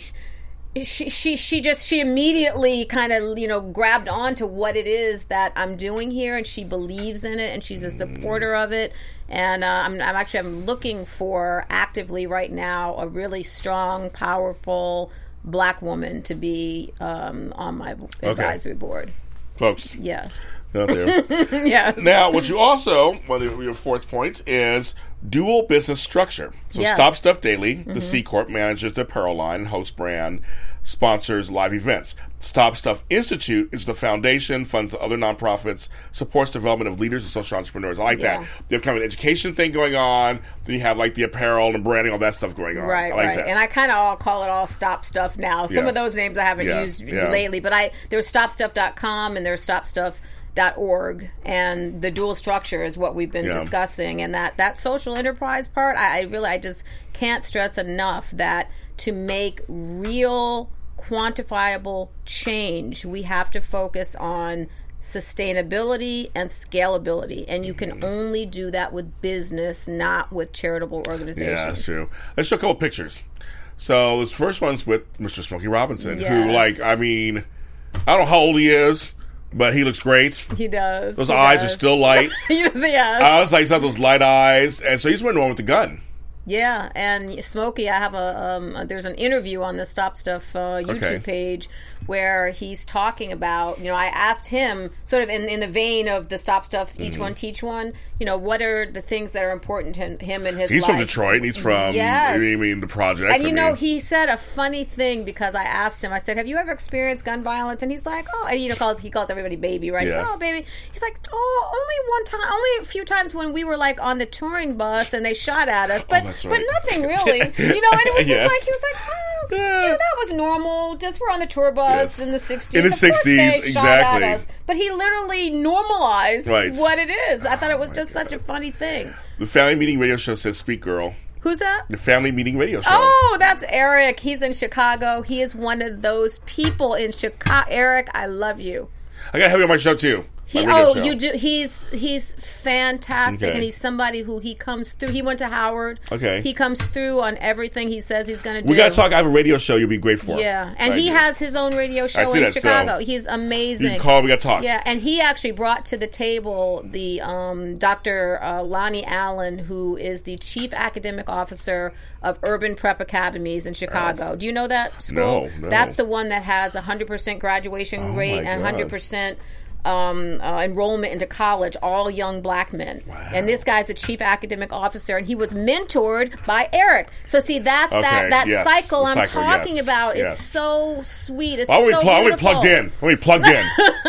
she she she just she immediately kind of, you know, grabbed on to what it is that I'm doing here, and she believes in it, and she's a supporter of it. And uh, I'm, I'm actually I'm looking for actively right now a really strong, powerful black woman to be um, on my advisory okay. board. Folks. Yes. Out there. Yes. Now, what you also, well, your fourth point is dual business structure. So yes. Stop Stuff Daily, mm-hmm. the C Corp, manages the apparel line and hosts brand, sponsors live events. Stop Stuff Institute is the foundation, funds other nonprofits, supports development of leaders and social entrepreneurs. I like yeah. that. They have kind of an education thing going on. Then you have like the apparel and branding, all that stuff going on. Right, I like right. that. And I kind of all call it all Stop Stuff now. Some yeah. of those names I haven't yeah. used yeah. lately, but I there's stop stuff dot com and there's stop stuff dot org, and the dual structure is what we've been yeah. discussing. And that, that social enterprise part, I, I really, I just can't stress enough that to make real quantifiable change, we have to focus on sustainability and scalability, and you can mm-hmm. only do that with business, not with charitable organizations. Yeah, that's true. Let's show a couple pictures. So this first one's with Mister Smokey Robinson, yes. who, like, I mean, I don't know how old he is, but he looks great. He does. Those he eyes does. are still light. yes. I was like, he's got those light eyes, and so he's wearing the one with the gun. Yeah, and Smokey, I have a, um, a there's an interview on the Stop Stuff uh, YouTube okay. page where he's talking about, you know, I asked him sort of in, in the vein of the Stop Stuff, Each mm-hmm. One Teach One, you know, what are the things that are important to him in his he's life? He's from Detroit, and he's from, yes. I mean, the projects. And you I know, mean. he said a funny thing because I asked him, I said, have you ever experienced gun violence? And he's like, oh, and you know, calls, he calls everybody baby, right? Yeah. He's like, oh, baby. He's like, oh, only one time, only a few times when we were like on the touring bus and they shot at us, but, oh, that's right. but nothing really. You know, and it was yes. just like, he was like, oh, you know, that was normal. Just we're on the tour bus yes. in the sixties. In the of sixties, course they shot exactly. at us. But he literally normalized right. what it is. I thought it was oh, just God. such a funny thing. The Family Meeting Radio Show says, speak, girl. Who's that? The Family Meeting Radio Show. Oh, that's Eric. He's in Chicago. He is one of those people in Chicago. Eric, I love you. I got to have you on my show, too. He, oh, show. you do. He's he's fantastic, okay. and he's somebody who he comes through. He went to Howard. Okay, he comes through on everything he says he's going to do. We got to talk. I have a radio show. You'll be great for. Yeah, and right he here. has his own radio show in that, Chicago. so he's amazing. You can call. We got to talk. Yeah, and he actually brought to the table the um, Doctor Uh, Lonnie Allen, who is the chief academic officer of Urban Prep Academies in Chicago. Oh. Do you know that school? No, no. That's the one that has a hundred percent graduation oh rate and hundred percent. Um, uh, enrollment into college, all young black men. Wow. And this guy's the chief academic officer, and he was mentored by Eric. So see, that's okay, that that yes. cycle the I'm cycle, talking yes, about. yes. It's so sweet. It's well, so we pl- beautiful. we plugged in. We plugged in.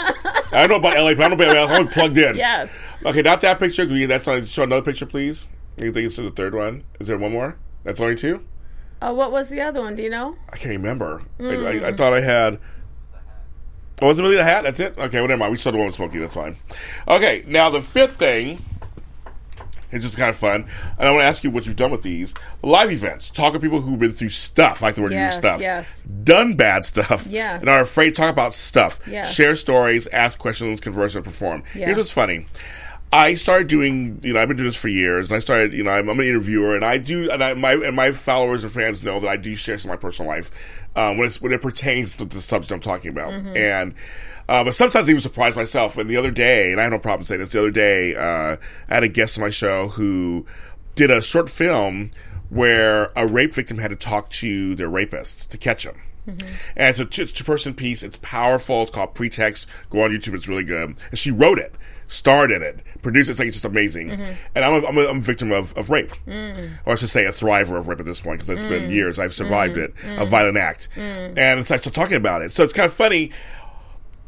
I don't know about L A, but I don't know about L A. I'm plugged in. Yes. Okay, not that picture. That's not, show another picture, please. You think it's the third one? Is there one more? That's only two? Oh, what was the other one? Do you know? I can't remember. Mm. I, I, I thought I had... Oh, was it really the hat? That's it? Okay, well, never mind. We saw the one with Smokey. That's fine. Okay, now the fifth thing is just kind of fun. And I want to ask you what you've done with these. Live events. Talk to people who've been through stuff. I like the word yes, you stuff. Yes, Done bad stuff. Yes. And are afraid to talk about stuff. Yes. Share stories, ask questions, converse, and perform. Yes. Here's what's funny. I started doing, you know, I've been doing this for years, and I started, you know, I'm, I'm an interviewer, and I do, and I, my and my followers and fans know that I do share some of my personal life um, when, it's, when it pertains to the subject I'm talking about. Mm-hmm. And, uh, but sometimes I even surprise myself. And the other day, and I have no problem saying this, the other day, uh, I had a guest on my show who did a short film where a rape victim had to talk to their rapist to catch him. Mm-hmm. And it's a two, two-person piece. It's powerful. It's called Pretext. Go on YouTube. It's really good. And she wrote it, starred in it, produced it. It's like it's just amazing. Mm-hmm. And I'm a, I'm, a, I'm a victim of, of rape. Mm. Or I should say a thriver of rape at this point, because it's mm. been years. I've survived mm. it. Mm. A violent act. Mm. And it's like, so talking about it. So it's kind of funny.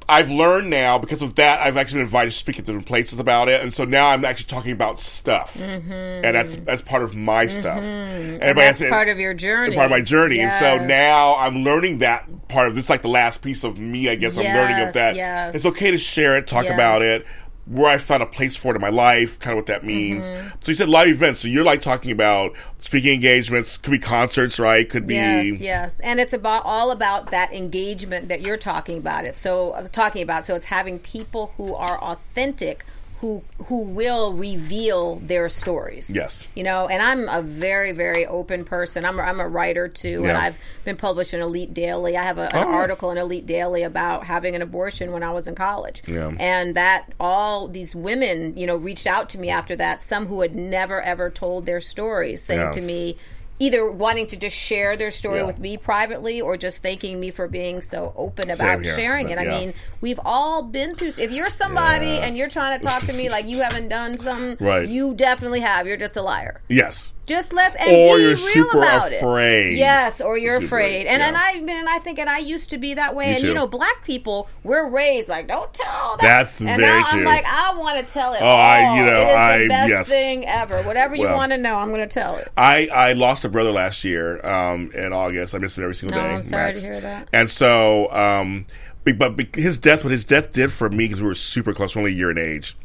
I've learned now, because of that, I've actually been invited to speak at different places about it, and so now I'm actually talking about stuff, mm-hmm. and that's that's part of my mm-hmm. stuff. And, and that's has, part of your journey. Part of my journey, yes. And so now I'm learning that part of this, like the last piece of me, I guess. Yes, I'm learning of that. Yes. It's okay to share it, talk yes. about it, where I found a place for it in my life, kind of what that means. Mm-hmm. So you said live events, so you're like talking about speaking engagements, could be concerts, right? Could be... Yes, yes. And it's about all about that engagement that you're talking about it. So, uh, talking about, so it's having people who are authentic, who who will reveal their stories. Yes. You know, and I'm a very, very open person. I'm a, I'm a writer, too, yeah. and I've been published in Elite Daily. I have a, an oh. article in Elite Daily about having an abortion when I was in college. Yeah. And that all these women, you know, reached out to me after that, some who had never, ever told their stories, saying yeah. to me, either wanting to just share their story yeah. with me privately or just thanking me for being so open about sharing it. I yeah. mean, we've all been through... If you're somebody yeah. and you're trying to talk to me like you haven't done something, right. you definitely have. You're just a liar. Yes. Just let's and or be you're real super about afraid. It. Yes, or you're super afraid. And yeah. and I and I think and I used to be that way. Me and too. you know, black people, we're raised like, don't tell that. That's and very now true. I'm like, I want to tell it. Oh, all. I you know it is I the best yes. thing ever. Whatever you well, want to know, I'm going to tell it. I, I lost a brother last year um, in August. I miss him every single no, day. I'm sorry Max. to hear that. And so, um, but, but his death, what his death did for me, because we were super close, we're only a year in age.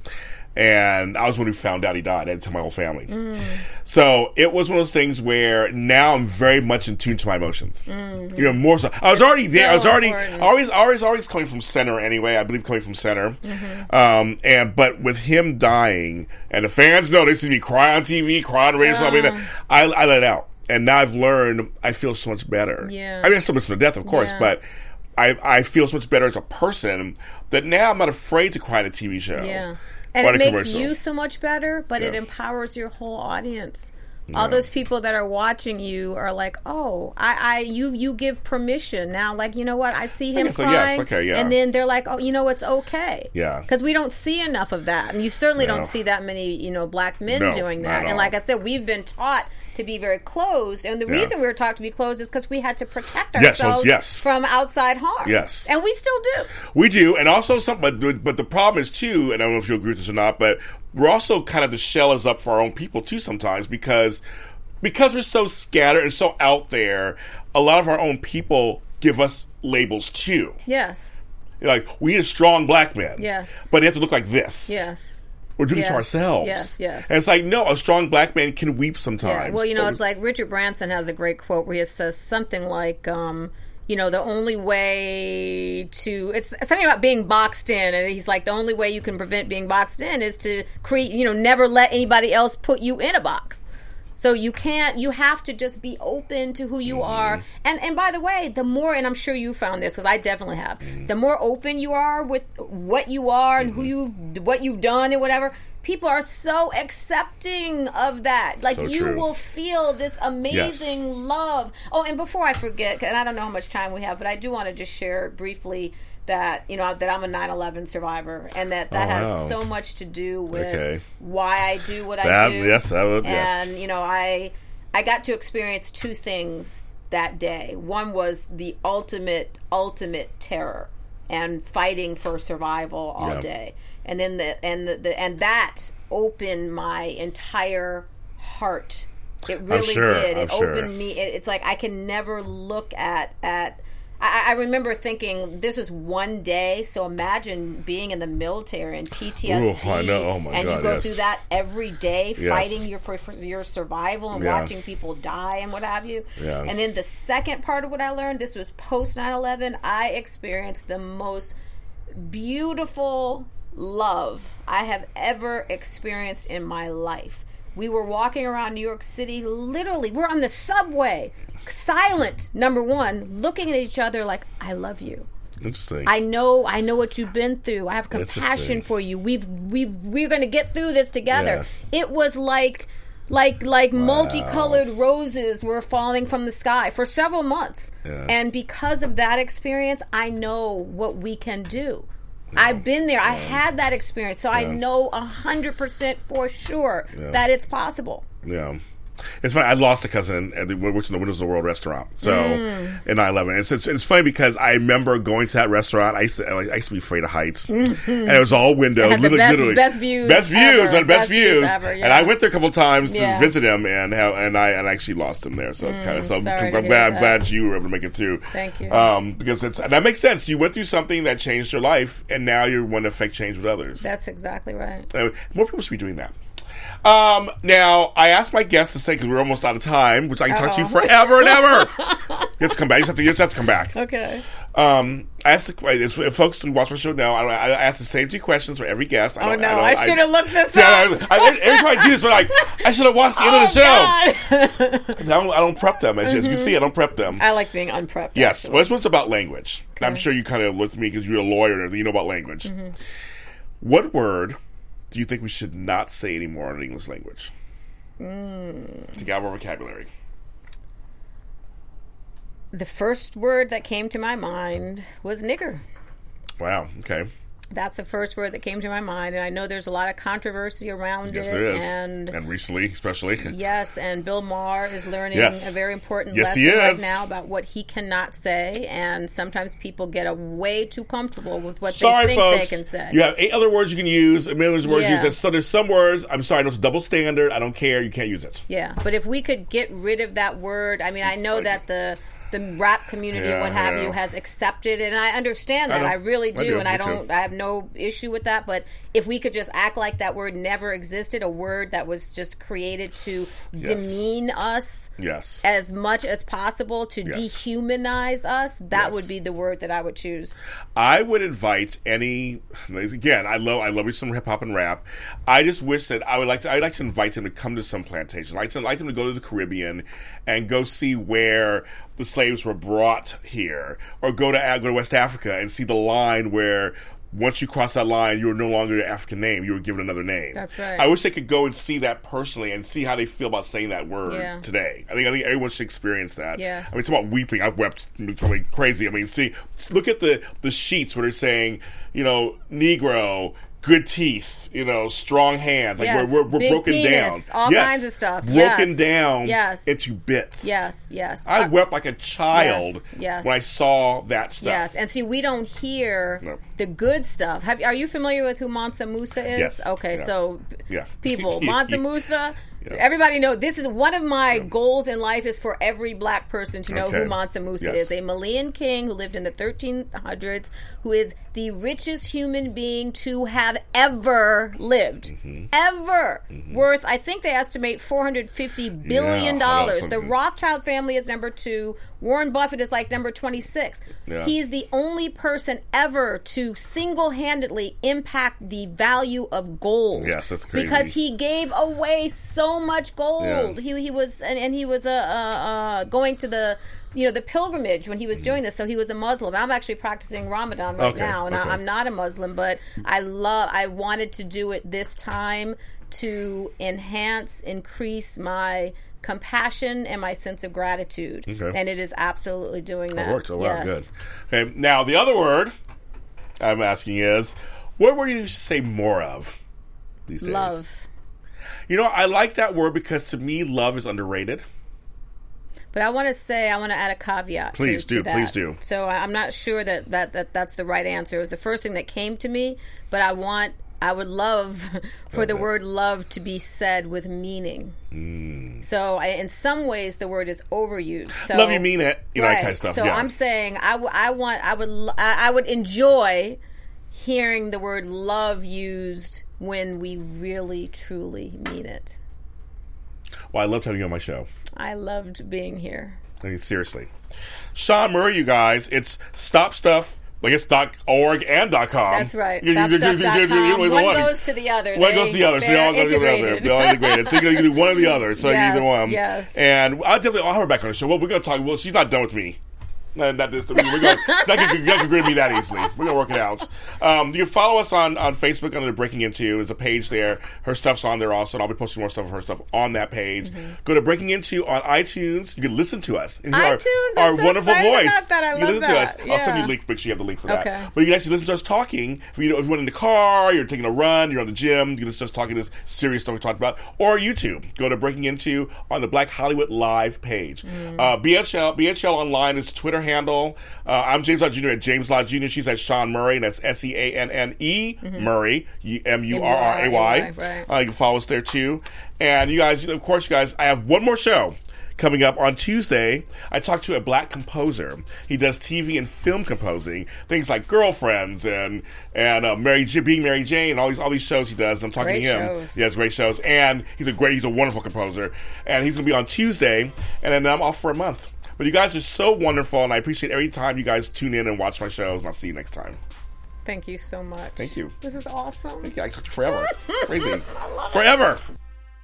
And I was the one who found out he died. I had to tell my whole family. Mm. So it was one of those things where now I'm very much in tune to my emotions. Mm-hmm. You know, more so. I was it's already there. So I was already important. always, always, always coming from center anyway. I believe coming from center. Mm-hmm. Um, and but with him dying, and the fans know they see me cry on T V, cry on radio, uh. something. I, I let it out, and now I've learned. I feel so much better. Yeah. I mean, I still miss the death, of course, yeah. but I, I feel so much better as a person that now I'm not afraid to cry at a T V show. Yeah. And it makes you so much better, but yeah. it empowers your whole audience. Yeah. All those people that are watching you are like, oh, I, I, you, you give permission now. Like, you know what? I see him so, crying, yes, okay, yeah. and then they're like, oh, you know, it's okay. Yeah, because we don't see enough of that, and you certainly no. don't see that many, you know, black men no, doing that. And like I said, we've been taught to be very closed, and the yeah. reason we were taught to be closed is because we had to protect ourselves yes, yes. from outside harm. Yes, and we still do. We do, and also some, but but the problem is too, and I don't know if you agree with this or not, but we're also kind of the shell is up for our own people too sometimes because. Because we're so scattered and so out there, a lot of our own people give us labels too. Yes. Like, we need a strong black man. Yes. But they have to look like this. Yes. We're doing yes. it to ourselves. Yes, yes. And it's like, no, a strong black man can weep sometimes. Yeah. Well, you know, it's like Richard Branson has a great quote where he says something like, um, you know, the only way to, it's something about being boxed in. And he's like, the only way you can prevent being boxed in is to create, you know, never let anybody else put you in a box. So you can't, you have to just be open to who you mm. are. And and by the way, the more, and I'm sure you found this, because I definitely have, mm. the more open you are with what you are and mm-hmm. who you've, what you've done and whatever, people are so accepting of that. Like, so you true. will feel this amazing yes. love. Oh, and before I forget, and I don't know how much time we have, but I do want to just share briefly that, you know, that I'm a nine eleven survivor, and that that oh, has wow. so much to do with okay. why I do what that, I do. Yes, that would, yes. And, you know, I I got to experience two things that day. One was the ultimate, ultimate terror and fighting for survival all yeah. day. And then the and the, the and that opened my entire heart. It really sure, did. I'm It sure. opened me. It, it's like I can never look at at. I, I remember thinking this was one day. So imagine being in the military and P T S D, Ooh, I know. Oh my and God, you go yes. through that every day, Yes. fighting your for, for your survival and Yeah. watching people die and what have you. Yeah. And then the second part of what I learned, this was post nine eleven. I experienced the most beautiful love I have ever experienced in my life. We were walking around New York City, literally, we're on the subway, silent, number one, looking at each other like, I love you. Interesting. I know, I know what you've been through. I have compassion for you. We've, we've, we're going to get through this together. Yeah. It was like, like, like wow. multicolored roses were falling from the sky for several months. Yeah. And because of that experience, I know what we can do. Yeah. I've been there. Yeah. I had that experience, so yeah. I know a hundred percent for sure yeah. that it's possible. Yeah. It's funny. I lost a cousin at the, we worked in the Windows of the World restaurant. So mm. in nine eleven, it's, it's it's funny because I remember going to that restaurant. I used to I used to be afraid of heights, mm-hmm. and it was all windows, literally, best, literally best views, best views, ever. and best, best views. views ever, yeah. And I went there a couple of times yeah. to visit him, and how, and I and I actually lost him there. So it's mm, kind of so I'm, I'm glad that. I'm glad you were able to make it through. Thank you. Um, because it's and that makes sense. You went through something that changed your life, and now you want to affect change with others. That's exactly right. Uh, more people should be doing that. Um, now, I asked my guests to say, because we're almost out of time, which I can Uh-oh. talk to you forever and ever. You have to come back. You have to, you have to come back. Okay. Um, I asked the, if folks who watch my show know, I, I ask the same two questions for every guest. I oh, don't, no. I, I should have looked this yeah, up. I, I, every time I do this, but like, I should have watched the end oh, of the show. I don't, I don't prep them. As mm-hmm. you can see, I don't prep them. I like being unprepped. Yes. Actually. Well, this one's about language. Okay. I'm sure you kind of looked at me because you're a lawyer and everything. You know about language. Mm-hmm. What word do you think we should not say anymore in the English language? Mm. To get our vocabulary. The first word that came to my mind was nigger. Wow, okay. That's the first word that came to my mind, and I know there's a lot of controversy around yes, it. There is. And, and recently, especially. Yes, and Bill Maher is learning yes. a very important yes, lesson he is. right now about what he cannot say, and sometimes people get a way too comfortable with what sorry, they think folks. they can say. You have eight other words you can use, a million words yeah. you use. So there's some words, I'm sorry, it's a double standard, I don't care, you can't use it. Yeah, but if we could get rid of that word, I mean, I know like, that the... the rap community, yeah, what have yeah. you, has accepted it, and I understand that. I, I really do, I do, and I don't. Too. I have no issue with that. But if we could just act like that word never existed, a word that was just created to yes. demean us, yes. as much as possible, to yes. dehumanize us, that yes. would be the word that I would choose. I would invite any. Again, I love I love me some hip hop and rap. I just wish that I would like to. I'd like to invite them to come to some plantation. I'd like to like them to go to the Caribbean and go see where the slaves were brought here, or go to go to West Africa and see the line where once you cross that line, you were no longer an African name; you were given another name. That's right. I wish they could go and see that personally and see how they feel about saying that word yeah. today. I think I think everyone should experience that. Yes. I mean, talk about weeping. I've wept totally crazy. I mean, see, look at the the sheets where they're saying, you know, Negro. Good teeth, you know, strong hands. Like yes. we're we're, we're Big broken penis, down. All yes. kinds of stuff. Broken yes. down yes. into bits. Yes, yes. I uh, wept like a child yes, yes. when I saw that stuff. Yes, and see, we don't hear no. the good stuff. Have Are you familiar with who Mansa Musa is? Yes. Okay, yeah. so yeah. people, Mansa Musa... Yeah. Everybody know this is one of my yeah. goals in life is for every black person to know okay. who Mansa Musa yes. is. A Malian king who lived in the thirteen hundreds, who is the richest human being to have ever lived. Mm-hmm. Ever. Mm-hmm. Worth, I think they estimate four hundred fifty billion dollars. Yeah, the Rothschild family is number two. Warren Buffett is like number twenty-six. Yeah. He's the only person ever to single-handedly impact the value of gold. Yes, that's crazy. Because he gave away so much gold. Yeah. He he was and, and he was uh, uh, uh, going to the you know the pilgrimage when he was doing this. So he was a Muslim. I'm actually practicing Ramadan right okay. now, and okay. I, I'm not a Muslim, but I love. I wanted to do it this time to enhance, increase my compassion and my sense of gratitude, okay. and it is absolutely doing that. It worked. Oh, wow, yes. good. Okay, now the other word I'm asking is, what word do you say more of these days? Love. You know, I like that word because to me, love is underrated. But I want to say, I want to add a caveat. Please to, do, to that. please do. So I'm not sure that, that, that that's the right answer. It was the first thing that came to me, but I want, I would love for okay. the word love to be said with meaning. Mm. So I, in some ways, the word is overused. So, love you mean it, you know, right. that kind of stuff. So yeah. I'm saying, I, w- I want, I would, I, I would enjoy hearing the word love used when we really, truly mean it. Well, I loved having you on my show. I loved being here. I mean, seriously. Sean Murray, you guys, it's Stop Stuff. Like it's .org and .com. That's right. You, Stop you, stuff you, dot com. you, you, One one goes to the other. One they, goes to the other. So they all go together. They're all integrated. So you can do one or the other. So yes, either one. Yes. And I'll definitely I'll have her back on the show. Well, we're going to talk. Well, she's not done with me Uh, not this. We're going, not going to agree to me that easily. We're going to work it out. Um, you can follow us on, on Facebook under Breaking Into. There's a page there. Her stuff's on there also, and I'll be posting more stuff of her stuff on that page. Mm-hmm. Go to Breaking Into on iTunes. You can listen to us. And hear iTunes, our, our so wonderful voice. About that. I you can love listen that. to us. Yeah. I'll send you a link. Make sure you have the link for that. Okay. But you can actually listen to us talking. If you, know, if you went in the car, you're taking a run, you're on the gym, you can listen to us talking this serious stuff we talked about. Or YouTube. Go to Breaking Into on the Black Hollywood Live page. Mm. Uh, B H L B H L Online is the Twitter handle. Uh, I'm James Lott Junior at James Lott Junior She's at Sean Murray, and that's S E A N N E mm-hmm. Murray, M U R R A Y. Right. Uh, you can follow us there too. And you guys, you know, of course, you guys, I have one more show coming up on Tuesday. I talked to a black composer. He does T V and film composing, things like Girlfriends and and uh, Mary J, Being Mary Jane, and all these all these shows he does. I'm talking great to him. Shows. He has great shows, and he's a great, he's a wonderful composer. And he's going to be on Tuesday, and then I'm off for a month. But you guys are so wonderful, and I appreciate every time you guys tune in and watch my shows, and I'll see you next time. Thank you so much. Thank you. This is awesome. Thank you. I can talk to you forever. Crazy. I love Forever. it.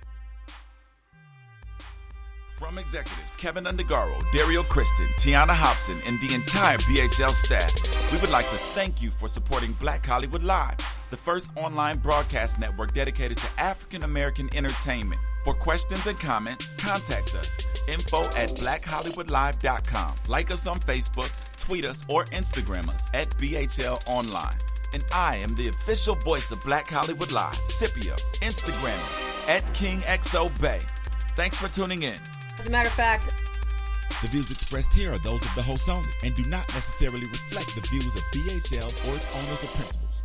From executives Kevin Undergaro, Dario Kristen, Tiana Hobson, and the entire B H L staff, we would like to thank you for supporting Black Hollywood Live, the first online broadcast network dedicated to African American entertainment. For questions and comments, contact us. Info at black hollywood live dot com. Like us on Facebook, tweet us, or Instagram us at B H L Online. And I am the official voice of Black Hollywood Live, Scipio, Instagram at King X O Bay. Thanks for tuning in. As a matter of fact, the views expressed here are those of the host only and do not necessarily reflect the views of B H L or its owners or principals.